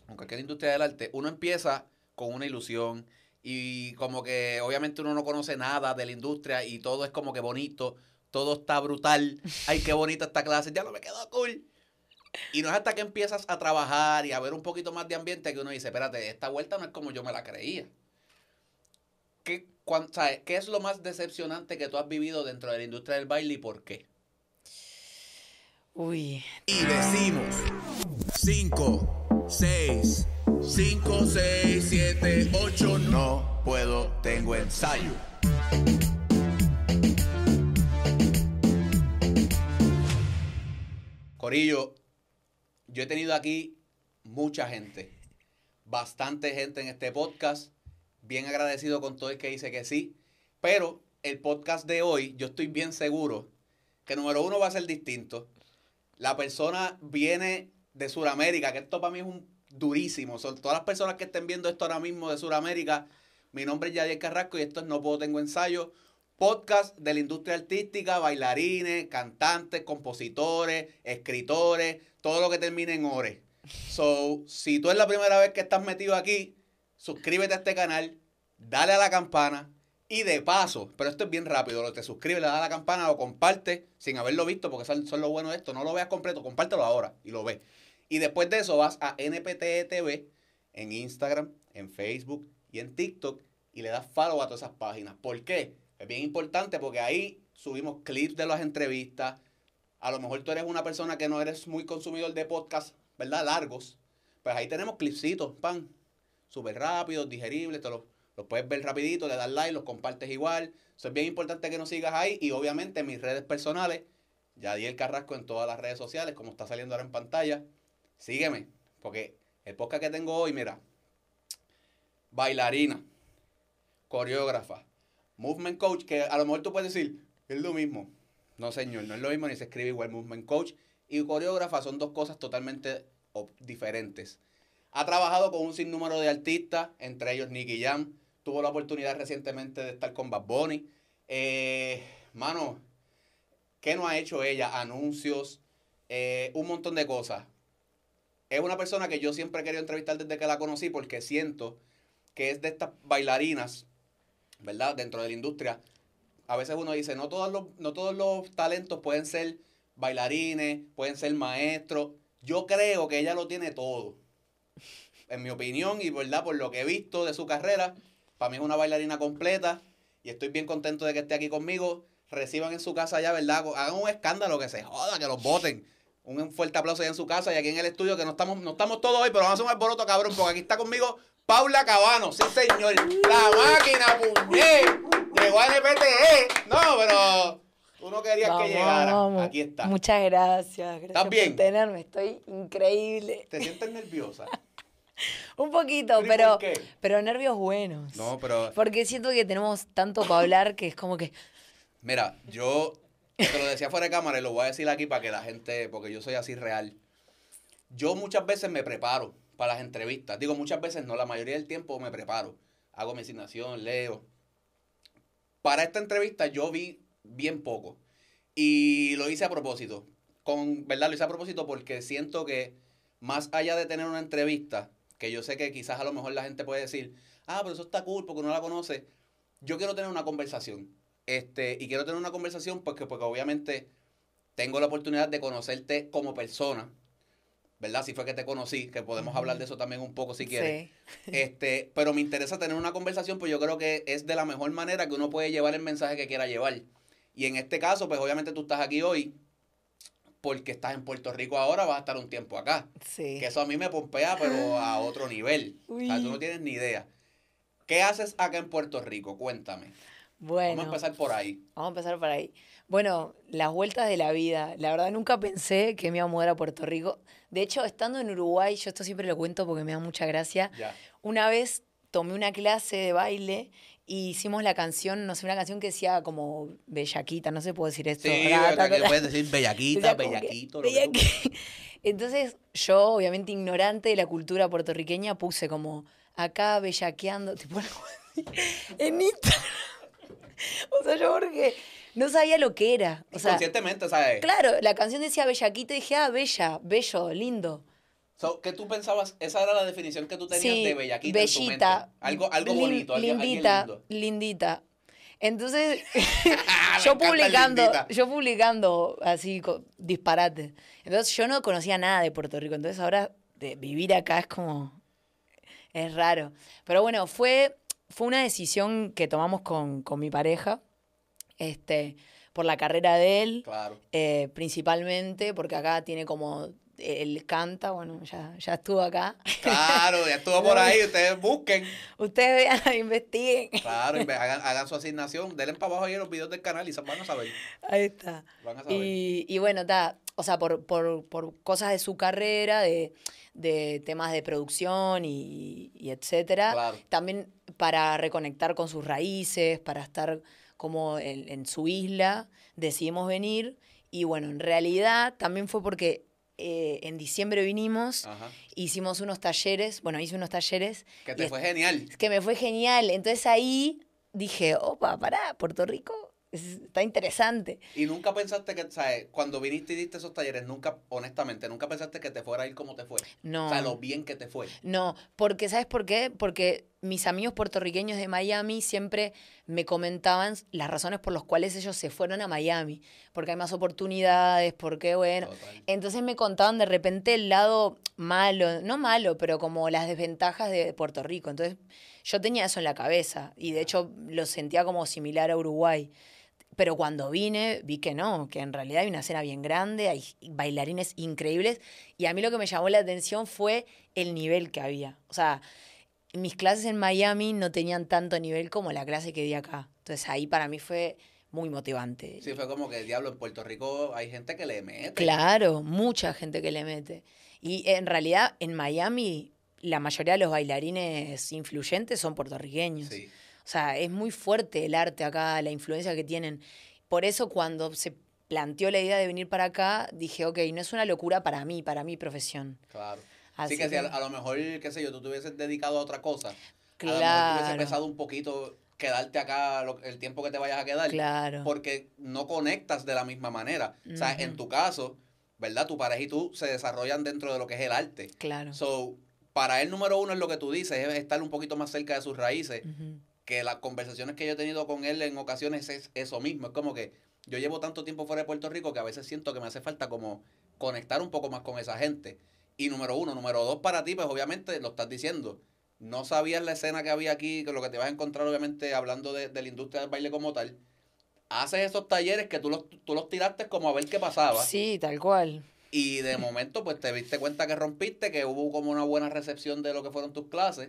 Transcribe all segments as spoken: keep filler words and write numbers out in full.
en cualquier industria del arte, uno empieza con una ilusión y como que obviamente uno no conoce nada de la industria y todo es como que bonito, todo está brutal, ay, qué bonita esta clase, ya no me quedó cool. Y no es hasta que empiezas a trabajar y a ver un poquito más de ambiente que uno dice, espérate, esta vuelta no es como yo me la creía. ¿Qué, cuan, ¿sabes? ¿Qué es lo más decepcionante que tú has vivido dentro de la industria del baile y por qué? Uy. Y decimos cinco, seis, cinco, seis, siete, ocho, no puedo, tengo ensayo. Corillo, yo he tenido aquí mucha gente, bastante gente en este podcast, bien agradecido con todo el que dice que sí, pero el podcast de hoy yo estoy bien seguro que número uno va a ser distinto. La persona viene de Sudamérica, que esto para mí es un durísimo. Son todas las personas que estén viendo esto ahora mismo de Sudamérica. Mi nombre es Yadier Carrasco y esto es No Puedo Tengo Ensayo. Podcast de la industria artística, bailarines, cantantes, compositores, escritores, todo lo que termine en ore. So, si tú es la primera vez que estás metido aquí, suscríbete a este canal, dale a la campana. Y de paso, pero esto es bien rápido, lo te suscribes, le das a la campana, lo compartes sin haberlo visto, porque eso es lo bueno de esto. No lo veas completo, compártelo ahora y lo ves. Y después de eso vas a N P T T V en Instagram, en Facebook y en TikTok y le das follow a todas esas páginas. ¿Por qué? Es bien importante porque ahí subimos clips de las entrevistas. A lo mejor tú eres una persona que no eres muy consumidor de podcasts, ¿verdad? Largos. Pues ahí tenemos clipsitos, pan, súper rápidos, digeribles, te los... Los puedes ver rapidito, le das like, los compartes igual. Eso es bien importante que nos sigas ahí. Y obviamente mis redes personales, Yadier Carrasco en todas las redes sociales, como está saliendo ahora en pantalla. Sígueme, porque el podcast que tengo hoy, mira, bailarina, coreógrafa, movement coach, que a lo mejor tú puedes decir, es lo mismo. No, señor, no es lo mismo ni se escribe igual. Movement coach y coreógrafa son dos cosas totalmente diferentes. Ha trabajado con un sinnúmero de artistas, entre ellos Nicky Jam. Tuvo la oportunidad recientemente de estar con Bad Bunny. Eh, mano, ¿qué no ha hecho ella? Anuncios, eh, un montón de cosas. Es una persona que yo siempre he querido entrevistar desde que la conocí porque siento que es de estas bailarinas, ¿verdad? Dentro de la industria. A veces uno dice, no todos los, no todos los talentos pueden ser bailarines, pueden ser maestros. Yo creo que ella lo tiene todo. En mi opinión y verdad por lo que he visto de su carrera, para mí es una bailarina completa y estoy bien contento de que esté aquí conmigo. Reciban en su casa ya, ¿verdad? Hagan un escándalo, que se joda, que los voten. Un fuerte aplauso allá en su casa y aquí en el estudio, que no estamos, no estamos todos hoy, pero vamos a hacer un alboroto, cabrón, porque aquí está conmigo Paula Cabano. Sí, señor. La máquina, puñé. Llegó a N P T E. No, pero tú no querías Vamos, que llegara. vamos. Aquí está. Muchas gracias. Gracias ¿Estás bien? por tenerme. Estoy increíble. ¿Te sientes nerviosa? Un poquito, ¿Pero y pero, por qué? pero nervios buenos. No, pero... Porque siento que tenemos tanto para hablar que es como que... Mira, yo te lo decía fuera de cámara y lo voy a decir aquí para que la gente, porque yo soy así real. Yo muchas veces me preparo para las entrevistas. Digo, muchas veces no, la mayoría del tiempo me preparo. Hago mi asignación, leo. Para esta entrevista yo vi bien poco. Y lo hice a propósito. Con, ¿verdad? Lo hice a propósito porque siento que más allá de tener una entrevista, que yo sé que quizás a lo mejor la gente puede decir, ah, pero eso está cool porque uno la conoce. Yo quiero tener una conversación. Este, y quiero tener una conversación porque, porque obviamente tengo la oportunidad de conocerte como persona, ¿verdad? Si fue que te conocí, que podemos uh-huh. hablar de eso también un poco si quieres. Sí. Este, pero me interesa tener una conversación, pues yo creo que es de la mejor manera que uno puede llevar el mensaje que quiera llevar. Y en este caso, pues obviamente tú estás aquí hoy porque estás en Puerto Rico ahora, vas a estar un tiempo acá. Sí. Que eso a mí me pompea, pero a otro nivel. Uy. O sea, tú no tienes ni idea. ¿Qué haces acá en Puerto Rico? Cuéntame. Bueno, vamos a empezar por ahí. Vamos a empezar por ahí. Bueno, las vueltas de la vida. La verdad, nunca pensé que me iba a mudar a Puerto Rico. De hecho, estando en Uruguay, yo esto siempre lo cuento porque me da mucha gracia. Ya. Una vez tomé una clase de baile y hicimos la canción, no sé, una canción que decía como bellaquita, no sé si puedo decir esto. Sí, rata, que puedes decir bellaquita, bellaquito. Lo bellaqui... que Entonces, yo, obviamente ignorante de la cultura puertorriqueña, puse como acá bellaqueando, tipo, en Instagram. O sea, yo porque no sabía lo que era. O sea, inconscientemente, ¿sabes? Claro, la canción decía bellaquita y dije, ah, bella, bello, lindo. So, ¿qué tú pensabas? Esa era la definición que tú tenías Sí, de bellaquita en tu mente. bellita, Algo, algo lin- bonito, alguien, alguien lindita, lindo. lindita. Entonces, Me yo encanta el publicando, lindita. yo publicando así co- disparates. Entonces yo no conocía nada de Puerto Rico. Entonces ahora de vivir acá es como, es raro. Pero bueno, fue, fue una decisión que tomamos con, con mi pareja, este, por la carrera de él, Claro. eh, principalmente, porque acá tiene como, él canta, bueno, ya, ya estuvo acá. Claro, ya estuvo por ahí, ustedes busquen. Ustedes vean, investiguen. Claro, y ve- hagan, hagan su asignación, denle para abajo ahí en los videos del canal y se van a saber. Ahí está. Van a saber. Y, y bueno, está, o sea, por, por, por cosas de su carrera, de, de temas de producción y, y etcétera. Claro. También para reconectar con sus raíces, para estar como en, en su isla, decidimos venir. Y bueno, en realidad también fue porque eh, en diciembre vinimos, Ajá. hicimos unos talleres, bueno, hice unos talleres. Que y te es- fue genial. que me fue genial. Entonces ahí dije, opa, pará, Puerto Rico es- está interesante. Y nunca pensaste que, ¿sabes? Cuando viniste y diste esos talleres, nunca, honestamente, nunca pensaste que te fuera a ir como te fue. No. O sea, lo bien que te fue. No, porque ¿sabes por qué? Porque mis amigos puertorriqueños de Miami siempre me comentaban las razones por las cuales ellos se fueron a Miami, porque hay más oportunidades, porque bueno. Total. Entonces me contaban de repente el lado malo, no malo, pero como las desventajas de Puerto Rico. Entonces yo tenía eso en la cabeza y de hecho lo sentía como similar a Uruguay. Pero cuando vine, vi que no, que en realidad hay una escena bien grande, hay bailarines increíbles. Y a mí lo que me llamó la atención fue el nivel que había. O sea, mis clases en Miami no tenían tanto nivel como la clase que di acá. Entonces ahí para mí fue muy motivante. Sí, fue como que, diablo, en Puerto Rico hay gente que le mete. Claro, mucha gente que le mete. Y en realidad en Miami la mayoría de los bailarines influyentes son puertorriqueños. Sí. O sea, es muy fuerte el arte acá, la influencia que tienen. Por eso cuando se planteó la idea de venir para acá, dije, ok, no es una locura para mí, para mi profesión. Claro. Así Así que, si a, que- a lo mejor, qué sé yo, tú te hubieses dedicado a otra cosa, a lo mejor te Claro. hubiese pesado un poquito quedarte acá lo- el tiempo que te vayas a quedar. Claro. Porque no conectas de la misma manera. O sea, en Ujú. tu caso, ¿verdad? Tu pareja y tú se desarrollan dentro de lo que es el arte. Claro. So, para él, número uno es lo que tú dices, es estar un poquito más cerca de sus raíces. Ujú. Que las conversaciones que yo he tenido con él en ocasiones es eso mismo. Es como que yo llevo tanto tiempo fuera de Puerto Rico que a veces siento que me hace falta como conectar un poco más con esa gente. Y número uno. Número dos, para ti, pues obviamente lo estás diciendo. No sabías la escena que había aquí, que lo que te vas a encontrar, obviamente, hablando de, de la industria del baile como tal. Haces esos talleres que tú los, tú los tiraste como a ver qué pasaba. Sí, tal cual. Y de momento, pues te diste cuenta que rompiste, que hubo como una buena recepción de lo que fueron tus clases.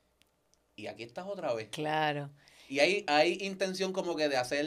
Y aquí estás otra vez. Claro. Y hay, hay intención como que de hacer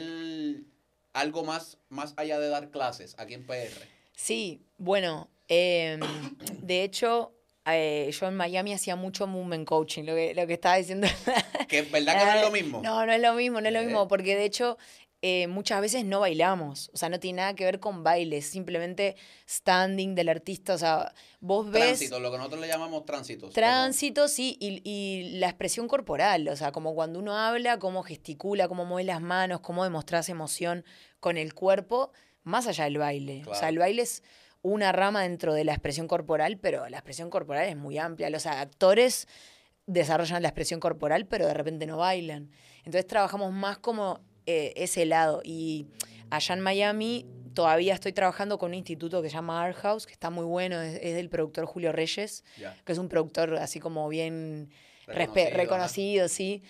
algo más, más allá de dar clases aquí en P R. Sí, bueno, eh, de hecho, eh, yo en Miami hacía mucho movement coaching, lo que, lo que estaba diciendo. Que es verdad que no es lo mismo. No, no es lo mismo, no es lo Eh. mismo, porque de hecho eh, muchas veces no bailamos, o sea, no tiene nada que ver con bailes, simplemente standing del artista, o sea, vos ves Tránsito, lo que nosotros le llamamos tránsitos. tránsito, sí, y, y la expresión corporal, o sea, como cuando uno habla, cómo gesticula, cómo mueve las manos, cómo demostrás emoción con el cuerpo, más allá del baile. O sea, Claro. el baile es una rama dentro de la expresión corporal, pero la expresión corporal es muy amplia. Los actores desarrollan la expresión corporal, pero de repente no bailan. Entonces trabajamos más como eh, ese lado. Y allá en Miami todavía estoy trabajando con un instituto que se llama Art House, que está muy bueno, es, es del productor Julio Reyes, Ya. que es un productor así como bien respe- Reconocido, reconocido, sí.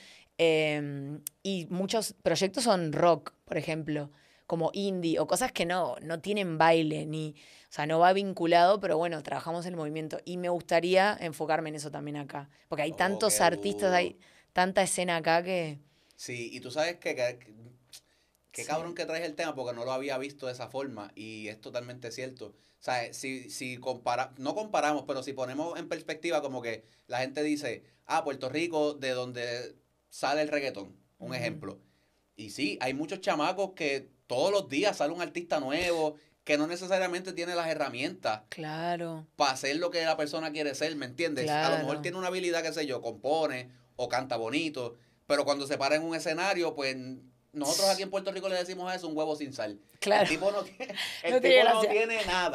Eh, y muchos proyectos son rock, por ejemplo, como indie, o cosas que no, no tienen baile, ni, o sea, no va vinculado, pero bueno, trabajamos en el movimiento. Y me gustaría enfocarme en eso también acá, porque hay Oh, tantos qué artistas, duro. hay tanta escena acá que... Sí, y tú sabes que, que, que Sí. cabrón que traes el tema porque no lo había visto de esa forma y es totalmente cierto. O sea, si, si compara, no comparamos, pero si ponemos en perspectiva como que la gente dice, ah, Puerto Rico, de donde sale el reggaetón, un Ujú. ejemplo. Y sí, hay muchos chamacos que todos los días sale un artista nuevo que no necesariamente tiene las herramientas Claro, para hacer lo que la persona quiere ser, ¿me entiendes? A lo mejor Claro. tiene una habilidad, qué sé yo, compone o canta bonito, pero cuando se para en un escenario, pues nosotros aquí en Puerto Rico le decimos a eso un huevo sin sal. Claro. El tipo no tiene, el No tipo tiene no gracia. tiene nada.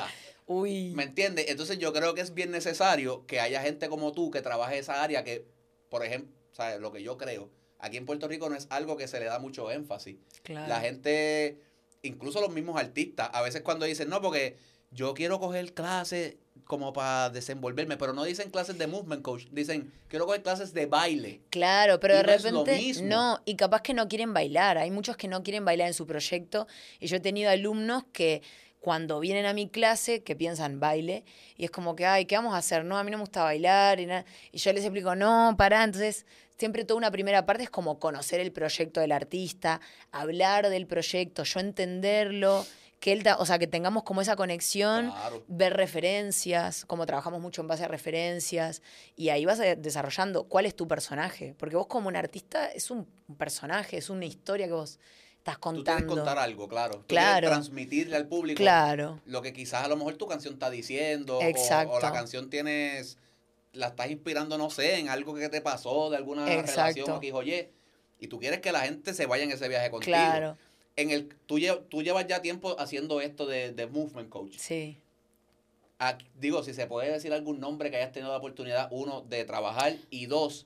Uy. ¿Me entiendes? Entonces yo creo que es bien necesario que haya gente como tú que trabaje esa área que, por ejemplo, ¿sabes? Lo que yo creo, aquí en Puerto Rico no es algo que se le da mucho énfasis. Claro. La gente, incluso los mismos artistas, a veces cuando dicen, no, porque yo quiero coger clases como para desenvolverme, pero no dicen clases de movement coach, dicen, quiero coger clases de baile. Claro, pero Y de no es lo repente mismo. no, y capaz que no quieren bailar. Hay muchos que no quieren bailar en su proyecto. Y yo he tenido alumnos que cuando vienen a mi clase, que piensan baile, y es como que, ay, ¿qué vamos a hacer? No, a mí no me gusta bailar. Y, nada. Y yo les explico, no, pará. Entonces, siempre toda una primera parte es como conocer el proyecto del artista, hablar del proyecto, yo entenderlo. Que él, ta- o sea, que tengamos como esa conexión, Claro. ver referencias, como trabajamos mucho en base a referencias, y ahí vas a- desarrollando cuál es tu personaje, porque vos como un artista es un personaje, es una historia que vos estás Tú tienes que contando. contar algo, claro. Tú Claro. quieres transmitirle al público Claro, lo que quizás a lo mejor tu canción está diciendo, o, Exacto. o la canción tienes, la estás inspirando, no sé, en algo que te pasó, de alguna Exacto. relación o X o Y, y tú quieres que la gente se vaya en ese viaje contigo. claro, En el, tú, lle- tú llevas ya tiempo haciendo esto de, de movement coach. sí. Aquí- digo, si se puede decir algún nombre que hayas tenido la oportunidad, uno, de trabajar, y dos,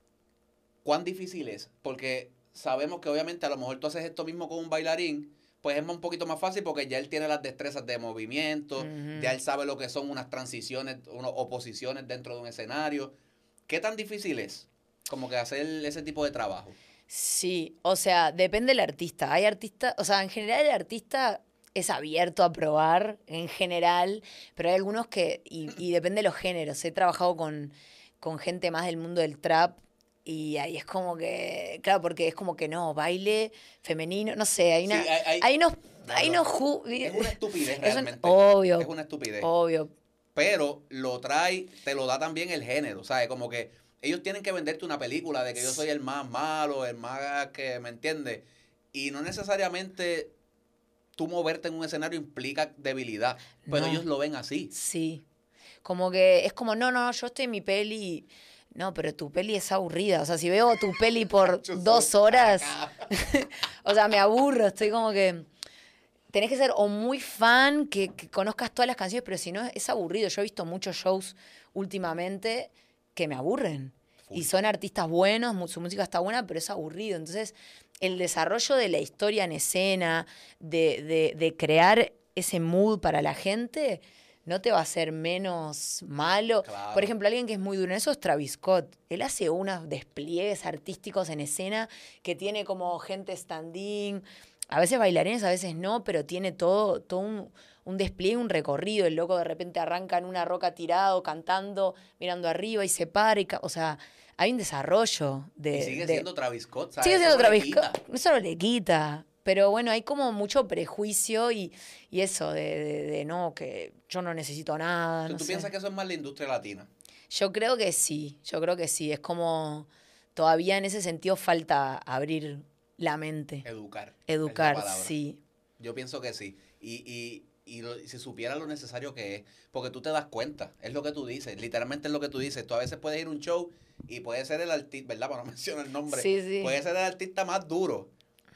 ¿cuán difícil es? Porque sabemos que obviamente a lo mejor tú haces esto mismo con un bailarín, pues es un poquito más fácil porque ya él tiene las destrezas de movimiento, Ujú. ya él sabe lo que son unas transiciones, unas oposiciones dentro de un escenario. ¿Qué tan difícil es como que hacer ese tipo de trabajo? Sí, o sea, depende del artista. Hay artistas, o sea, en general el artista es abierto a probar, en general, pero hay algunos que, y, y depende de los géneros. He trabajado con, con gente más del mundo del trap y ahí es como que, claro, porque es como que no, baile femenino, no sé, hay una, Sí, hay- hay- hay unos, no, hay no. unos ju- Es una estupidez Es un- realmente. obvio, Es una estupidez. obvio, Pero lo trae, te lo da también el género, ¿sabes? Como que ellos tienen que venderte una película de que yo soy el más malo, el más que, ¿me entiendes? Y no necesariamente tú moverte en un escenario implica debilidad, pero No. ellos lo ven así. Sí. Como que es como, no, no, yo estoy en mi peli. No, pero tu peli es aburrida. O sea, si veo tu peli por Yo dos soy horas, acá. o sea, me aburro. Estoy como que. Tenés que ser o muy fan, que, que conozcas todas las canciones, pero si no, es aburrido. Yo he visto muchos shows últimamente que me aburren. Full. Y son artistas buenos, mu- su música está buena, pero es aburrido. Entonces, el desarrollo de la historia en escena, de, de, de crear ese mood para la gente, no te va a hacer menos malo. Claro. Por ejemplo, alguien que es muy duro en eso es Travis Scott. Él hace unos despliegues artísticos en escena que tiene como gente standing, a veces bailarines, a veces no, pero tiene todo, todo un, un despliegue, un recorrido. El loco de repente arranca en una roca tirado, cantando, mirando arriba y se para. Y ca- o sea, hay un desarrollo de... Y sigue de- siendo Travis Scott, ¿sabes? Sigue Eso siendo no le Travis quita. Scott. Eso no le quita. Pero bueno, hay como mucho prejuicio y, y eso de, de- de no, que yo no necesito nada. ¿Tú, no tú sé. piensas que eso es más la industria latina? Yo creo que sí, yo creo que sí. Es como todavía en ese sentido falta abrir la mente. Educar. Educar, es la palabra. sí. Yo pienso que sí. Y, y, y lo- si supiera lo necesario que es, porque tú te das cuenta, es lo que tú dices, literalmente es lo que tú dices. Tú a veces puedes ir a un show y puede ser el artista, ¿verdad? Para no mencionar el nombre. Sí, sí. Puede ser el artista más duro.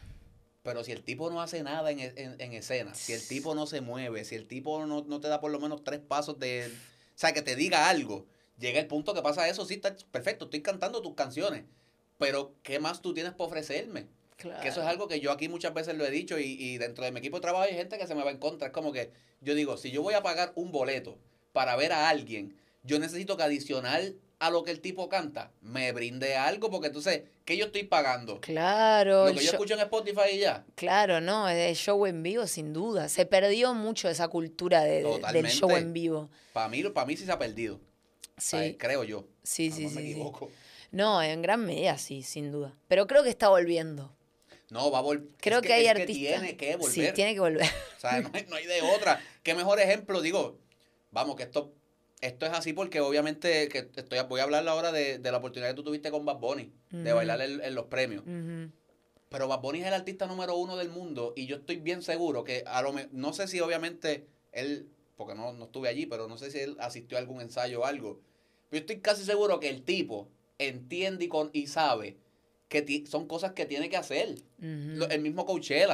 Pero si el tipo no hace nada en, e- en, en escena, si el tipo no se mueve, si el tipo no, no te da por lo menos tres pasos de... O sea, que te diga algo, llega el punto que pasa eso, sí, está perfecto, estoy cantando tus canciones, pero ¿qué más tú tienes para ofrecerme? Claro. Que eso es algo que yo aquí muchas veces lo he dicho y, y dentro de mi equipo de trabajo hay gente que se me va en contra. Es como que yo digo, si yo voy a pagar un boleto para ver a alguien, yo necesito que adicional a lo que el tipo canta, me brinde algo, porque entonces, ¿qué yo estoy pagando? Claro, Lo el que yo show- escucho en Spotify y ya. claro, no, el show en vivo sin duda. Se perdió mucho esa cultura de- de- del Totalmente. show en vivo. Para mí, para mí sí se ha perdido. Sí, ¿Sabes? Creo yo. sí, A sí, lo mejor sí, me sí. equivoco. No, en gran medida sí, sin duda. Pero creo que está volviendo. No, va a volver. Creo es que, hay es artistas. Que tiene que volver. Sí, tiene que volver. O sea, no hay, no hay de otra. ¿Qué mejor ejemplo? Digo, vamos, que esto, esto es así porque obviamente que estoy, voy a hablar ahora de, de la oportunidad que tú tuviste con Bad Bunny, de Ujú. bailar en, en los premios. Ujú. Pero Bad Bunny es el artista número uno del mundo y yo estoy bien seguro que a lo me- no sé si obviamente él, porque no, no estuve allí, pero no sé si él asistió a algún ensayo o algo. Pero yo estoy casi seguro que el tipo entiende y, con, y sabe que ti- son cosas que tiene que hacer. Ujú. Lo- el mismo Coachella.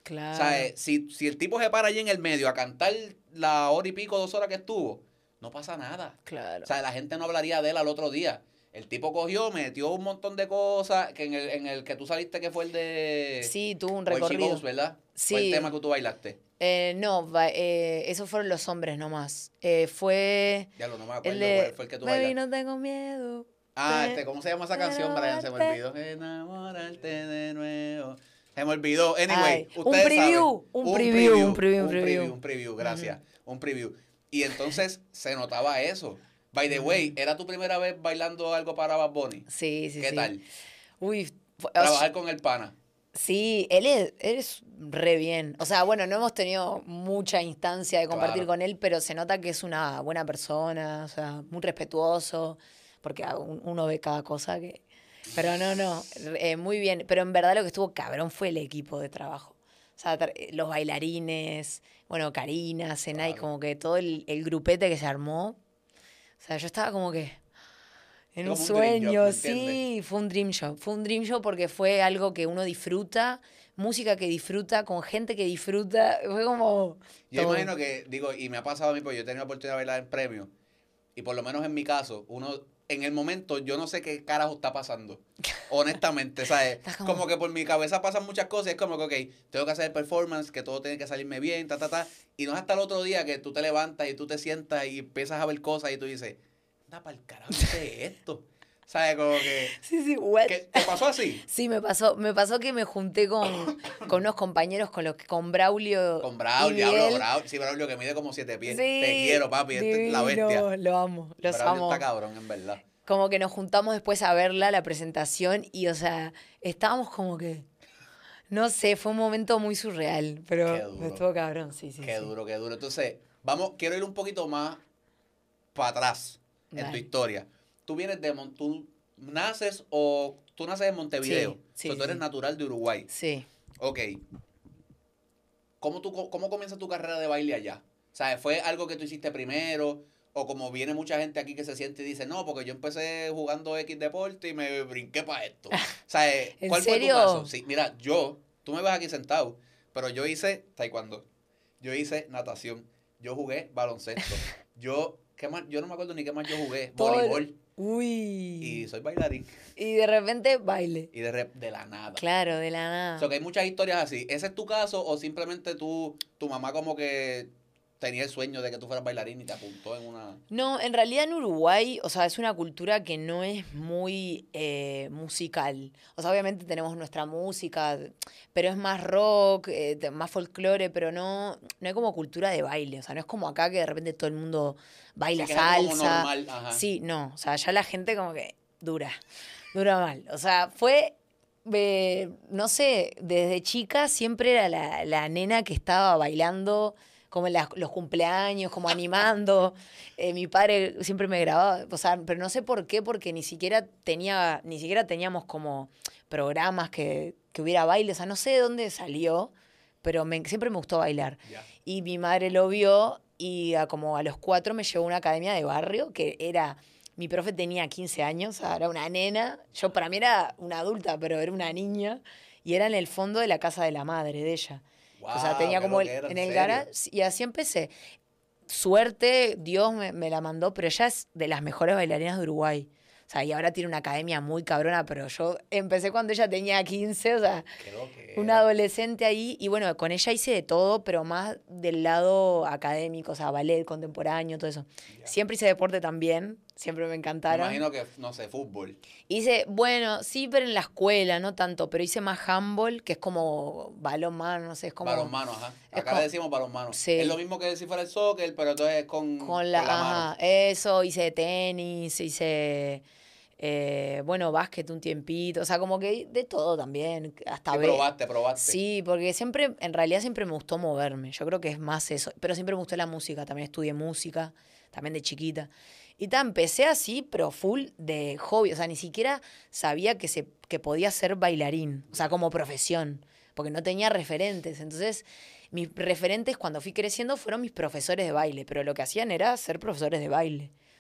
Claro. O sea, eh, si, si el tipo se para allí en el medio a cantar la hora y pico, dos horas que estuvo, no pasa nada. Claro. O sea, la gente no hablaría de él al otro día. El tipo cogió, metió un montón de cosas, que en el, en el que tú saliste, que fue el de... Sí, tuvo un Where She recorrido. Goes, ¿verdad? Sí. Fue el tema que tú bailaste. Eh, no, ba- eh, esos fueron los hombres nomás. Eh, fue Ya lo no me acuerdo el de cuál fue el que tú Baby, bailaste. no tengo miedo. Ah, de este, ¿cómo se llama esa canción, Brian? Se me enamorarte. olvidó. Enamorarte de nuevo. Se me olvidó. Anyway, Ay, un ustedes preview, saben. un preview, un preview, un un preview. un preview, gracias. Un preview. Y entonces se notaba eso. By the way, ¿era tu primera vez bailando algo para Bad Bunny? Sí, sí, ¿Qué sí. tal? Uy, fu- o Trabajar sea, con el pana. sí, él es, él es re bien. O sea, bueno, no hemos tenido mucha instancia de compartir Claro. con él, pero se nota que es una buena persona, o sea, muy respetuoso, porque a- un- uno ve cada cosa que... Pero no, no, eh, muy bien. Pero en verdad lo que estuvo cabrón fue el equipo de trabajo. O sea, tra- los bailarines, bueno, Karina, Senay, Claro. como que todo el, el grupete que se armó. O sea, yo estaba como que en un Como un dream job, sueño, ¿me sí, entiendes? fue un dream show. Fue un dream show porque fue algo que uno disfruta, música que disfruta, con gente que disfruta. Fue como. Yo todo. imagino que, digo, y me ha pasado a mí, porque yo he tenido la oportunidad de bailar en premios, y por lo menos en mi caso, uno, en el momento, yo no sé qué carajo está pasando. Honestamente, ¿sabes? Estás como- Como que por mi cabeza pasan muchas cosas, es como que, ok, tengo que hacer el performance, que todo tiene que salirme bien, ta, ta, ta, y no es hasta el otro día que tú te levantas y tú te sientas y empiezas a ver cosas y tú dices, anda para el carajo, ¿qué es esto? ¿Sabes? Como que, Sí, sí, what? ¿qué, ¿te pasó así? Sí, me pasó, me pasó que me junté con, con unos compañeros con los que, con Braulio. Con y Braulio, hablo Miguel. Braulio, sí, Braulio que mide como siete pies. Sí, Te quiero, papi, este es la bestia. divino, lo amo, los Braulio amo. está cabrón, en verdad. Como que nos juntamos después a verla, la presentación, y o sea, estábamos como que. No sé, fue un momento muy surreal, pero Qué duro. estuvo cabrón, sí, sí. Qué sí. duro, qué duro. Entonces, vamos, quiero ir un poquito más para atrás en tu Dale. historia. Tú vienes de Mon- tú naces o tú naces en Montevideo. Sí, sí, O sea, tú sí, eres sí. natural de Uruguay. Sí. Ok. ¿Cómo, tú, ¿Cómo comienza tu carrera de baile allá? O sea, ¿fue algo que tú hiciste primero? O como viene mucha gente aquí que se siente y dice, no, porque yo empecé jugando X deporte y me brinqué para esto. O sea, eh, ¿En ¿cuál serio? fue tu caso? Sí, mira, yo, tú me ves aquí sentado, pero yo hice taekwondo, yo hice natación, yo jugué baloncesto, yo, ¿qué más? Yo no me acuerdo ni qué más yo jugué, Todo el- voleibol, Uy. y soy bailarín, Y de repente baile. y de, rep- de la nada. Claro, de la nada. O sea, que hay muchas historias así. ¿Ese es tu caso o simplemente tú, tu mamá como que tenía el sueño de que tú fueras bailarín y te apuntó en una... No, en realidad en Uruguay, o sea, es una cultura que no es muy eh, musical. O sea, obviamente tenemos nuestra música, pero es más rock, eh, te- más folclore, pero no, no hay como cultura de baile. O sea, no es como acá que de repente todo el mundo baila Sí, que es algo salsa. como normal, ajá. Sí, no, o sea, ya la gente como que dura, dura mal. O sea, fue, eh, no sé, desde chica siempre era la, la nena que estaba bailando como en las- los cumpleaños, como animando. Eh, mi padre siempre me grababa, o sea, pero no sé por qué, porque ni siquiera tenía, ni siquiera teníamos como programas que, que hubiera baile, o sea, no sé de dónde salió, pero me- siempre me gustó bailar. Ya. Y mi madre lo vio y a como a los cuatro me llevó a una academia de barrio que era, mi profe tenía quince años, o sea, era una nena, yo para mí era una adulta, pero era una niña, y era en el fondo de la casa de la madre de ella. O sea, Wow, tenía qué como el- loquera, en ¿en el serio? garage y así empecé. Suerte, Dios me, me la mandó, pero ella es de las mejores bailarinas de Uruguay. O sea, y ahora tiene una academia muy cabrona, pero yo empecé cuando ella tenía quince, o sea, Qué loquera. una adolescente ahí. Y bueno, con ella hice de todo, pero más del lado académico, o sea, ballet contemporáneo, todo eso. Ya. Siempre hice deporte también, siempre me Me encantaron. imagino que, no sé, fútbol. Hice, bueno, sí, pero en la escuela, no tanto, pero hice más handball, que es como balonmano, no sé, es como... Balonmano, ajá. es Acá como- le decimos balonmano. Sí. Es lo mismo que si fuera el soccer, pero entonces es con, Con la, mano. ajá, eso, hice tenis, hice, eh, bueno, básquet un tiempito, o sea, como que de todo también, hasta Sí, ver. probaste, probaste. Sí, porque siempre, en realidad siempre me gustó moverme, yo creo que es más eso, pero siempre me gustó la música, también estudié música, también de chiquita. Y ta, empecé así, pero full de hobby, o sea, ni siquiera sabía que, se, que podía ser bailarín, o sea, como profesión, porque no tenía referentes, entonces... Mis referentes cuando fui creciendo fueron mis profesores de baile, pero lo que hacían era ser profesores de baile. O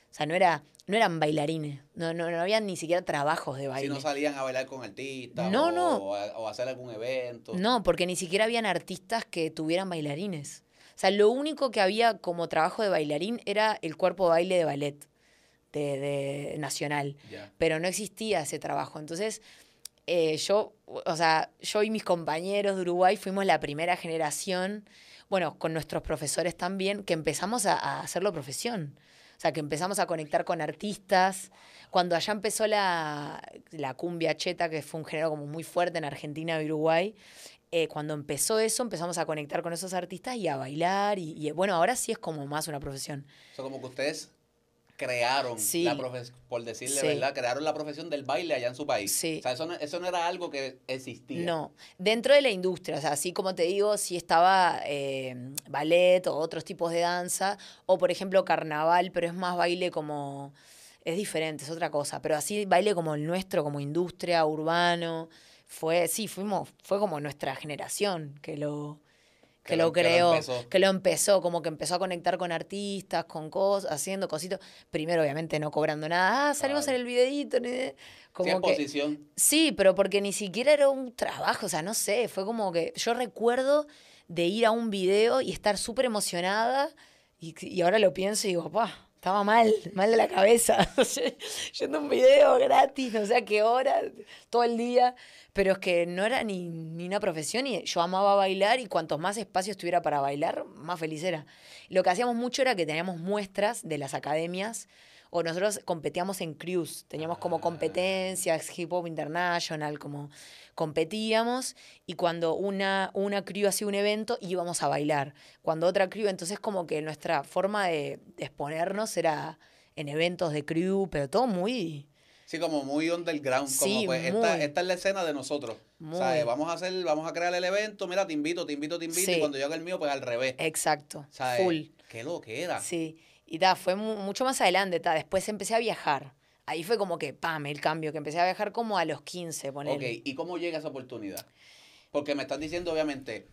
O sea, no, era, no eran bailarines. No, no, no había ni siquiera trabajos de baile. Si no salían a bailar con artistas No, o, no. o, a, o a hacer algún evento. No, porque ni siquiera habían artistas que tuvieran bailarines. O sea, lo único que había como trabajo de bailarín era el cuerpo de baile de ballet de, de nacional. Ya. Pero no existía ese trabajo. Entonces, eh, yo, o sea, yo y mis compañeros de Uruguay fuimos la primera generación, bueno, con nuestros profesores también, que empezamos a, a hacerlo profesión. O sea, que empezamos a conectar con artistas. Cuando allá empezó la, la cumbia cheta, que fue un género como muy fuerte en Argentina y Uruguay, eh, cuando empezó eso, empezamos a conectar con esos artistas y a bailar. Y, y bueno, ahora sí es como más una profesión. O sea, como que ustedes crearon Sí. la profesión, por decirle Sí. verdad, crearon la profesión del baile allá en su país. Sí. O sea, eso no, eso no era algo que existía. No, dentro de la industria, o sea, así como te digo, sí estaba eh, ballet o otros tipos de danza, o por ejemplo carnaval, pero es más baile como, es diferente, es otra cosa, pero así baile como el nuestro, como industria, urbano, fue, sí, fuimos, fue como nuestra generación que lo, que, Que lo lo- que lo creó, empezó. que lo empezó, como que empezó a conectar con artistas, con cosas, haciendo cositos, primero obviamente no cobrando nada, ah, salimos Claro. en el videíto, ni de- como Sí, en que... posición. Sí, pero porque ni siquiera era un trabajo, o sea, no sé, fue como que yo recuerdo de ir a un video y estar súper emocionada y, y ahora lo pienso y digo, pa, estaba mal, mal de la cabeza, yendo a un video gratis, no sé a qué hora, todo el día, pero es que no era ni, ni una profesión y yo amaba bailar y cuantos más espacios tuviera para bailar, más feliz era. Lo que hacíamos mucho era que teníamos muestras de las academias o nosotros competíamos en crews, teníamos como competencias, Hip Hop International, como competíamos y cuando una, una crew hacía un evento íbamos a bailar, cuando otra crew, entonces como que nuestra forma de, de exponernos era en eventos de crew, pero todo muy... Sí, como muy underground. Sí, como pues muy. esta, esta es la escena de nosotros. Muy. O sea, vamos a hacer, vamos a crear el evento, mira, te invito, te invito, te invito, Sí. y cuando yo haga el mío, pues al revés. Exacto, O sea, full. eh, qué lo que era. Sí, y ta, fue mu- mucho más adelante, ta, después empecé a viajar. Ahí fue como que, pam, el cambio, que empecé a viajar como a los quince, ponele. Ok, ¿y cómo llega esa oportunidad? Porque me estás diciendo, obviamente,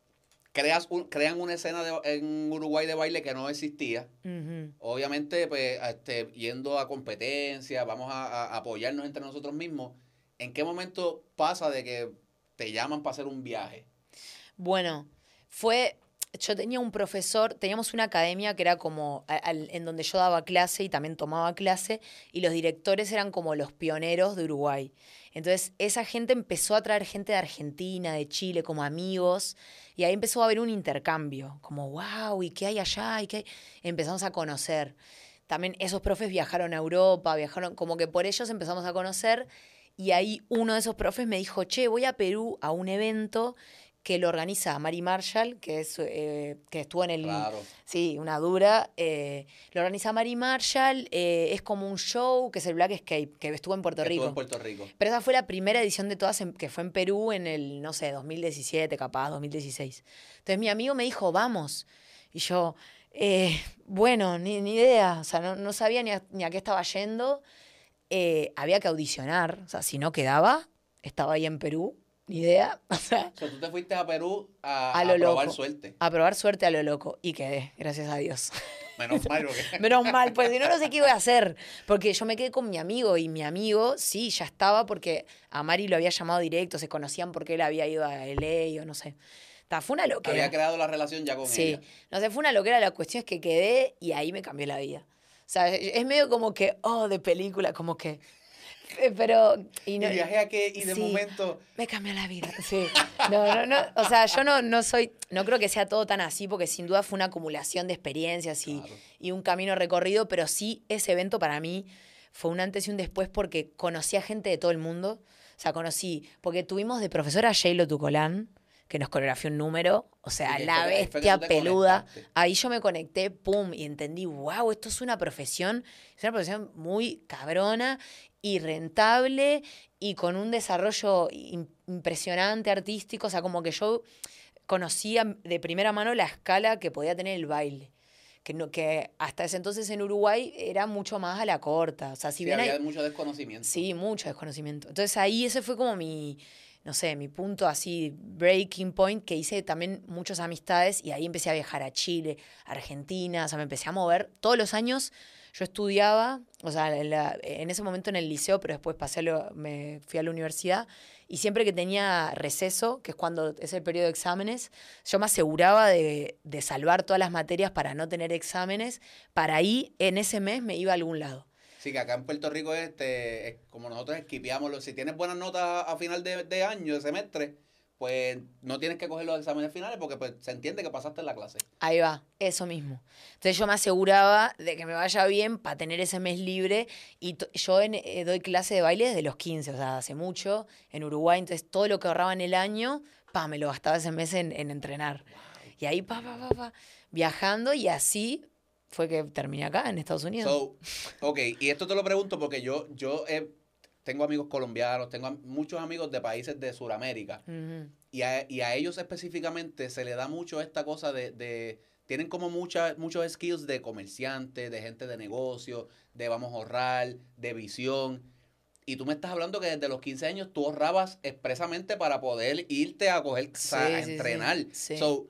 creas un, crean una escena de- en Uruguay de baile que no existía. Ujú. Obviamente, pues, este, yendo a competencias, vamos a, a apoyarnos entre nosotros mismos. ¿En qué momento pasa de que te llaman para hacer un viaje? Bueno, fue, yo tenía un profesor, teníamos una academia que era como a- al- en donde yo daba clase y también tomaba clase, y los directores eran como los pioneros de Uruguay. Entonces, esa gente empezó a traer gente de Argentina, de Chile, como amigos, y ahí empezó a haber un intercambio, como, wow, ¿y qué hay allá? ¿Y qué hay? Empezamos a conocer. También esos profes viajaron a Europa, viajaron, como que por ellos empezamos a conocer, y ahí uno de esos profes me dijo, che, voy a Perú a un evento que lo organiza Mari Marshall, que es eh, que estuvo en el... Claro. Sí, una dura. eh, lo organiza Mari Marshall, eh, es como un show que es el Black Escape, que estuvo en Puerto Que Rico. estuvo en Puerto Rico. Pero esa fue la primera edición de todas en- que fue en Perú en el, no sé, dos mil diecisiete, capaz, dos mil dieciséis. Entonces mi amigo me dijo, vamos. Y yo, eh, bueno, ni, ni idea. O sea, no, no sabía ni a, ni a qué estaba yendo. Eh, había que audicionar. O sea, si no quedaba, estaba ahí en Perú. Ni idea. O sea, O sea, tú te fuiste a Perú a, a a lo probar loco. suerte. A probar suerte a lo loco. Y quedé, gracias a Dios. Menos mal, porque... Menos mal, pues si no, no sé qué iba a hacer. Porque yo me quedé con mi amigo y mi amigo, sí, ya estaba porque a Mari lo había llamado directo, se conocían porque él había ido a L A o no sé. Ta, fue una loquera. Había creado la relación ya con Sí, ella. no sé, fue una loquera. La cuestión es que quedé y ahí me cambió la vida. O sea, es medio como que, oh, de película, como que. eh, Pero. Y Y no, viajé aquí y de sí, momento... me cambió la vida, sí. No, no, no. O sea, yo no, no soy. No creo que sea todo tan así, porque sin duda fue una acumulación de experiencias y, Claro. y un camino recorrido, pero sí, ese evento para mí fue un antes y un después porque conocí a gente de todo el mundo. O sea, conocí. Porque tuvimos de profesora a J-Lo Tucolán, que nos coreografió un número. O sea, Y que la fue que- fue que bestia tú te peluda. conectaste. Ahí yo me conecté, pum, y entendí, wow, esto es una profesión, es una profesión muy cabrona y rentable y con un desarrollo im- impresionante artístico. O sea, como que yo conocía de primera mano la escala que podía tener el baile. Que, no, que hasta ese entonces en Uruguay era mucho más a la corta. O sea, si Sí, bien había hay, mucho desconocimiento. sí, mucho desconocimiento. Entonces ahí ese fue como mi, no sé, mi punto así, breaking point, que hice también muchas amistades y ahí empecé a viajar a Chile, Argentina, o sea, me empecé a mover. Todos los años yo estudiaba, o sea, en, la- en ese momento en el liceo, pero después pasé a lo- me fui a la universidad, y siempre que tenía receso, que es cuando es el periodo de exámenes, yo me aseguraba de, de salvar todas las materias para no tener exámenes, para ahí en ese mes me iba a algún lado. Sí, que acá en Puerto Rico este, es como nosotros esquipeamos, los- si tienes buenas notas a final de, de año, de semestre, pues no tienes que coger los exámenes finales porque pues, se entiende que pasaste la clase. Ahí va, eso mismo. Entonces yo me aseguraba de que me vaya bien para tener ese mes libre y to- yo en- eh, doy clase de baile desde los quince, o sea, hace mucho, en Uruguay, entonces todo lo que ahorraba en el año, pa, me lo gastaba ese mes en, en entrenar. Y ahí, pa, pa, pa, pa, viajando y así fue que terminé acá en Estados Unidos. So, ok, y esto te lo pregunto porque yo, yo eh, tengo amigos colombianos, tengo am- muchos amigos de países de Sudamérica. Ujú. Y a, y a ellos específicamente se le da mucho esta cosa de, de tienen como mucha, muchos skills de comerciante, de gente de negocio, de vamos a ahorrar, de visión. Y tú me estás hablando que desde los quince años tú ahorrabas expresamente para poder irte a coger, o sea, a Sí, sí, entrenar. sí, sí. So,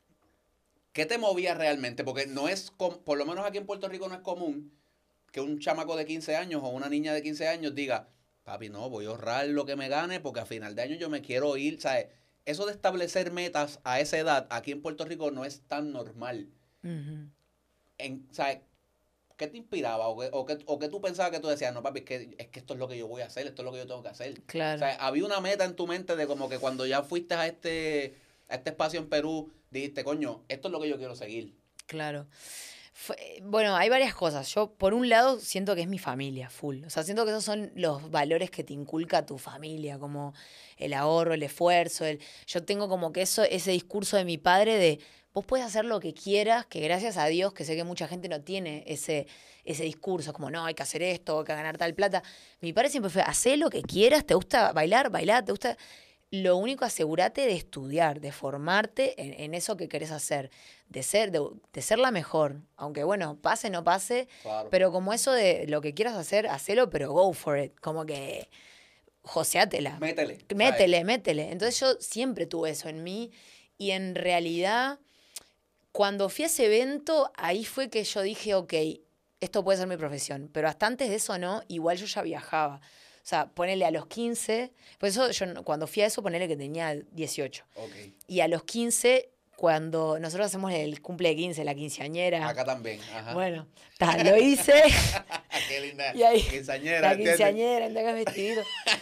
¿qué te movía realmente? Porque no es, com- por lo menos aquí en Puerto Rico no es común que un chamaco de quince años o una niña de quince años diga, papi, no, voy a ahorrar lo que me gane porque a final de año yo me quiero ir, ¿sabes? Eso de establecer metas a esa edad aquí en Puerto Rico no es tan normal. Ujú. En, ¿sabes? ¿Qué te inspiraba? ¿O qué, o, qué, o qué tú pensabas que tú decías, no, papi, es que, es que esto es lo que yo voy a hacer, esto es lo que yo tengo que hacer? Claro. O sea, había una meta en tu mente de como que cuando ya fuiste a este, a este espacio en Perú, dijiste, coño, esto es lo que yo quiero seguir. Claro. Fue- bueno, hay varias cosas. Yo, por un lado, siento que es mi familia, full. O sea, siento que esos son los valores que te inculca tu familia, como el ahorro, el esfuerzo. El... Yo tengo como que eso, ese discurso de mi padre de vos puedes hacer lo que quieras, que gracias a Dios, que sé que mucha gente no tiene ese, ese discurso, como no, hay que hacer esto, hay que ganar tal plata. Mi padre siempre fue, hacé lo que quieras, te gusta bailar, bailar, te gusta... Lo único, asegúrate de estudiar, de formarte en, en eso que querés hacer, de ser, de, de ser la mejor. Aunque bueno, pase, no pase, Claro. pero como eso de lo que quieras hacer, hacelo, pero go for it. Como que joseátela. Métele. Métele, métele. Entonces yo siempre tuve eso en mí y en realidad cuando fui a ese evento, ahí fue que yo dije, ok, esto puede ser mi profesión. Pero hasta antes de eso no, igual yo ya viajaba. O sea, ponele a los quince, por eso yo no- cuando fui a eso, ponele que tenía dieciocho. Ok. Y a los quince, cuando nosotros hacemos el cumple de quince, la quinceañera. Acá también. Ajá. Bueno, ta, lo hice. Qué linda. Y ahí, Quinceañera, la ¿entiendes? quinceañera, anda acá vestidito.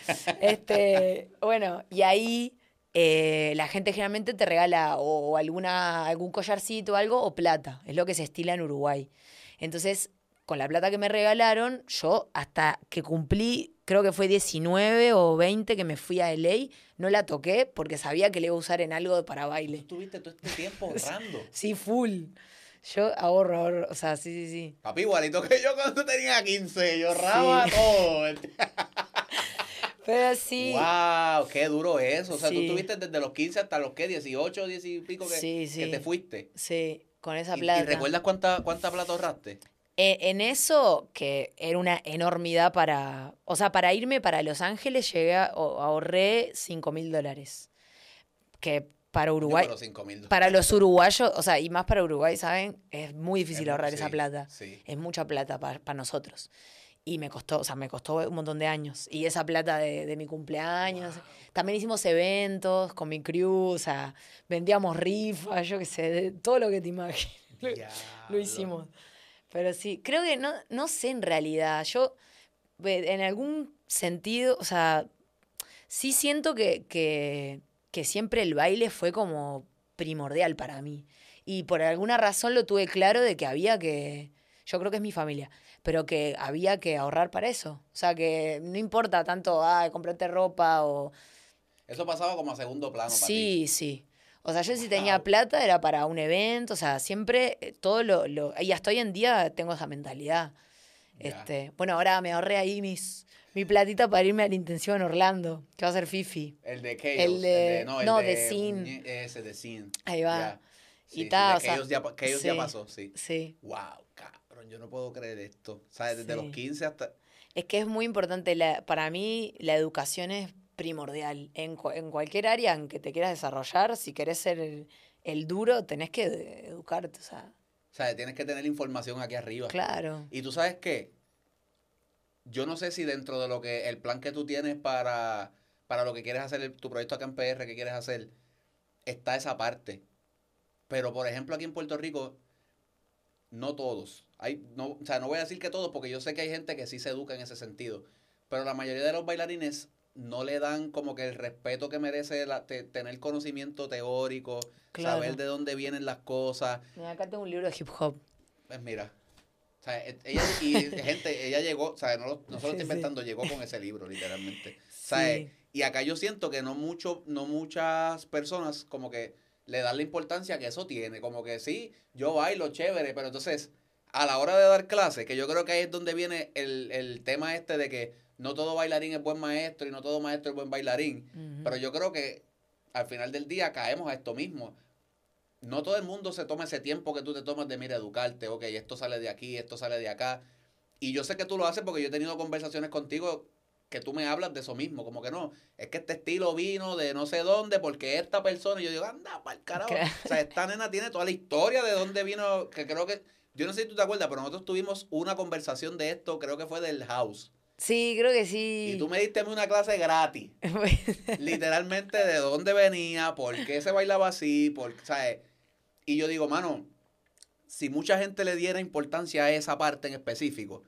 Este, bueno, y ahí eh, la gente generalmente te regala o, o alguna, algún collarcito o algo o plata. Es lo que se estila en Uruguay. Entonces, con la plata que me regalaron, yo hasta que cumplí, creo que fue diecinueve o veinte que me fui a L A, no la toqué porque sabía que la iba a usar en algo para baile. Tú estuviste todo este tiempo ahorrando. Sí, full. Yo ahorro, ahorro. O sea, sí, sí, sí. Papi, igualito que yo cuando tenía quince. Yo ahorraba Sí. todo. Pero sí. ¡Wow! ¡Qué duro eso! O sea, tú Sí. estuviste desde los quince hasta los, ¿qué? dieciocho, diez y pico que, Sí, sí. que te fuiste. Sí, con esa ¿Y, plata. y recuerdas cuánta, cuánta plata ahorraste? E- En eso, que era una enormidad para... O sea, para irme para Los Ángeles llegué a, o- ahorré cinco mil dólares. Que para Uruguay... Yo, pero cinco mil. Para los uruguayos, o sea, y más para Uruguay, ¿saben? Es muy difícil Es mu- ahorrar sí, esa plata. sí. Es mucha plata para nosotros. Y me costó, o sea, me costó un montón de años. Y esa plata de, de mi cumpleaños. También hicimos eventos con mi crew, o sea, vendíamos rifas, yo qué sé, de todo lo que te imagines. Lo, lo Diablo. hicimos. Pero sí, creo que no, no sé en realidad. Yo, ve, en algún sentido, o sea, sí siento que, que, que siempre el baile fue como primordial para mí. Y por alguna razón lo tuve claro de que había que, yo creo que es mi familia, pero que había que ahorrar para eso. O sea, que no importa tanto, ah, comprarte ropa o... Eso pasaba como a segundo plano para ti. Sí, sí. O sea, yo si tenía Wow. plata era para un evento, o sea, siempre eh, todo lo, lo... Y hasta hoy en día tengo esa mentalidad. Ya. Este, bueno, ahora me ahorré ahí mis, mi platita para irme a la intención Orlando, que va a ser Fifi. El de Chaos. El de- no, el no, de, de Sin. Muñe- Ese de Sin. Ahí va. Ya. Sí, Y sí, ta, de o sea, Chaos ya, pa- Chaos ya sí. pasó, sí. Sí. Wow, cabrón, yo no puedo creer esto. ¿Sabes? Desde Sí. los quince hasta... Es que es muy importante, la, para mí la educación es primordial. En, cu- en cualquier área en que te quieras desarrollar, si querés ser el, el duro, tenés que educarte, o sea. sea, tienes que tener información aquí arriba. Claro. Y tú sabes qué, yo no sé si dentro de lo que el plan que tú tienes para, para lo que quieres hacer, el- tu proyecto acá en P R que quieres hacer, está esa parte. Pero, por ejemplo, aquí en Puerto Rico, no todos. Hay, no, o sea, no voy a decir que todos, porque yo sé que hay gente que sí se educa en ese sentido. Pero la mayoría de los bailarines no le dan como que el respeto que merece la- te- tener conocimiento teórico, Claro. saber de dónde vienen las cosas. Mira, acá tengo un libro de hip hop. Pues mira, o sea, e- ella, y gente, ella llegó, o sea, no, lo- no se lo Sí, está sí. inventando, llegó con ese libro, literalmente. O sea, Sí. y acá yo siento que no mucho, no muchas personas como que le dan la importancia que eso tiene, como que sí, yo bailo chévere, pero entonces, a la hora de dar clases, que yo creo que ahí es donde viene el, el tema este de que no todo bailarín es buen maestro y no todo maestro es buen bailarín, Ujú. pero yo creo que al final del día caemos a esto mismo. No todo el mundo se toma ese tiempo que tú te tomas de, mira, educarte, ok, esto sale de aquí, esto sale de acá. Y yo sé que tú lo haces porque yo he tenido conversaciones contigo que tú me hablas de eso mismo, como que no, es que este estilo vino de no sé dónde, porque esta persona, y yo digo, anda, pa'l carajo. Claro. O sea, esta nena tiene toda la historia de dónde vino, que creo que, yo no sé si tú te acuerdas, pero nosotros tuvimos una conversación de esto, creo que fue del house. Sí, creo que Y sí. tú me diste una clase gratis, literalmente de dónde venía, por qué se bailaba así, por, ¿sabes? Y yo digo, mano, si mucha gente le diera importancia a esa parte en específico,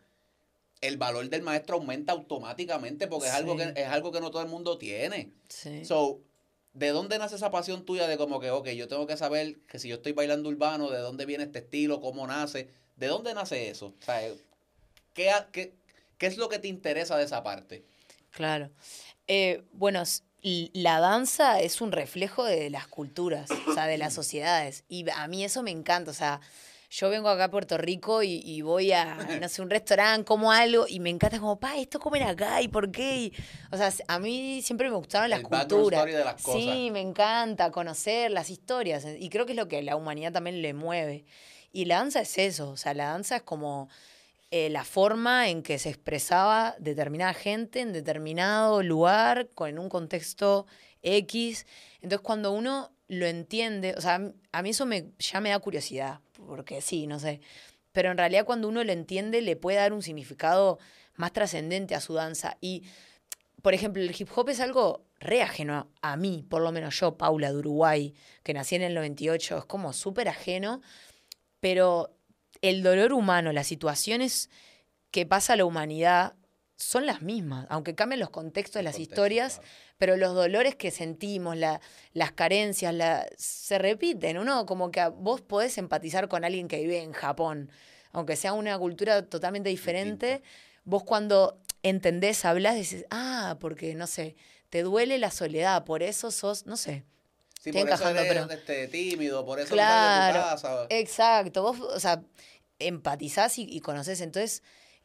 el valor del maestro aumenta automáticamente porque es algo que Sí. es algo que no todo el mundo tiene. Sí. So, ¿de dónde nace esa pasión tuya de como que, ok, yo tengo que saber que si yo estoy bailando urbano, de dónde viene este estilo, cómo nace? ¿De dónde nace eso? O sea, ¿qué, ha- qué, qué es lo que te interesa de esa parte? Claro. Eh, bueno, s- l- la danza es un reflejo de las culturas, o sea, de las sociedades. Y a mí eso me encanta. O sea, yo vengo acá a Puerto Rico y, y voy a, no sé, un restaurante, como algo, y me encanta como, pa, ¿esto comen acá? ¿Y por qué? Y, o sea, s- a mí siempre me gustaron las El background culturas. story de las cosas. Sí, me encanta conocer las historias. Y creo que es lo que a la humanidad también le mueve. Y la danza es eso. O sea, la danza es como eh, la forma en que se expresaba determinada gente en determinado lugar, con, en un contexto X. Entonces, cuando uno lo entiende, o sea, a mí- a mí eso me, ya me da curiosidad, porque sí, no sé. Pero en realidad, cuando uno lo entiende, le puede dar un significado más trascendente a su danza. Y, por ejemplo, el hip hop es algo re ajeno a, a mí, por lo menos yo, Paula, de Uruguay, que nací en el noventa y ocho, es como súper ajeno, pero el dolor humano, las situaciones que pasa a la humanidad son las mismas, aunque cambien los contextos, El las contexto, historias, claro. pero los dolores que sentimos, la- las carencias, la- se repiten. Uno como que a- vos podés empatizar con alguien que vive en Japón, aunque sea una cultura totalmente diferente, Distinta. vos cuando entendés, hablás, dices, ah, porque, no sé, te duele la soledad, por eso sos, no sé, Sí, estoy por eso encajando, eres pero... este, tímido, por eso no sales de tu Claro, casa. exacto. Vos, o sea, empatizás y, y conocés. Entonces,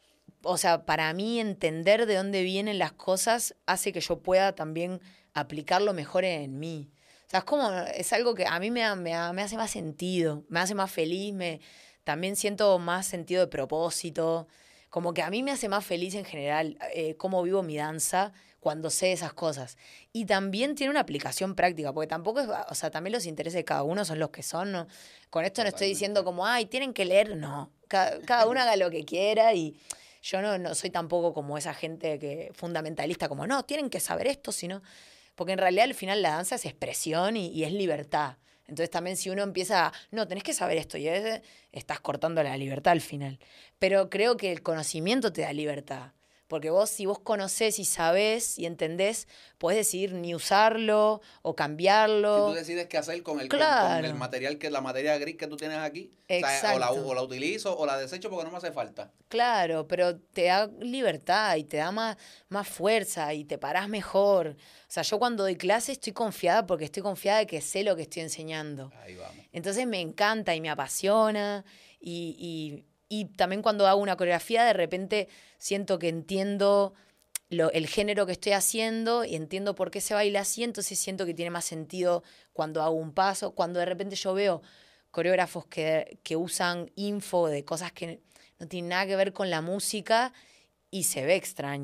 o sea, para mí entender de dónde vienen las cosas hace que yo pueda también aplicarlo mejor en mí. O sea, es como, es algo que a mí me, da- me, da- me hace más sentido, me hace más feliz, me, también siento más sentido de propósito. Como que a mí me hace más feliz en general eh, cómo vivo mi danza cuando sé esas cosas. Y también tiene una aplicación práctica, porque tampoco es, o sea, también los intereses de cada uno son los que son. ¿No? Con esto no estoy diciendo Totalmente. como, ay, tienen que leer, no. Cada, cada uno haga lo que quiera y yo no, no soy tampoco como esa gente que fundamentalista, como, no, tienen que saber esto, sino... Porque en realidad al final la danza es expresión y, y es libertad. Entonces también si uno empieza, a, no, tenés que saber esto, y es, estás cortando la libertad al final. Pero creo que el conocimiento te da libertad. Porque vos, si vos conocés y sabés y entendés, podés decidir ni usarlo o Si cambiarlo. tú decides qué hacer con el, con- Claro. con el material, que la materia gris que tú tienes aquí, o, sea, o, la, Exacto. o la utilizo o la desecho porque no me hace falta. Claro, pero te da libertad y te da más, más fuerza y te parás mejor. O sea, yo cuando doy clase estoy confiada porque estoy confiada de que sé lo que estoy enseñando. Ahí vamos. Entonces me encanta y me apasiona. Y, y- y también cuando hago una coreografía, de repente siento que entiendo lo- el género que estoy haciendo y entiendo por qué se baila así, entonces siento que tiene más sentido cuando hago un paso, cuando de repente yo veo coreógrafos que, que usan info de cosas que no tienen nada que ver con la música y se ve extraño.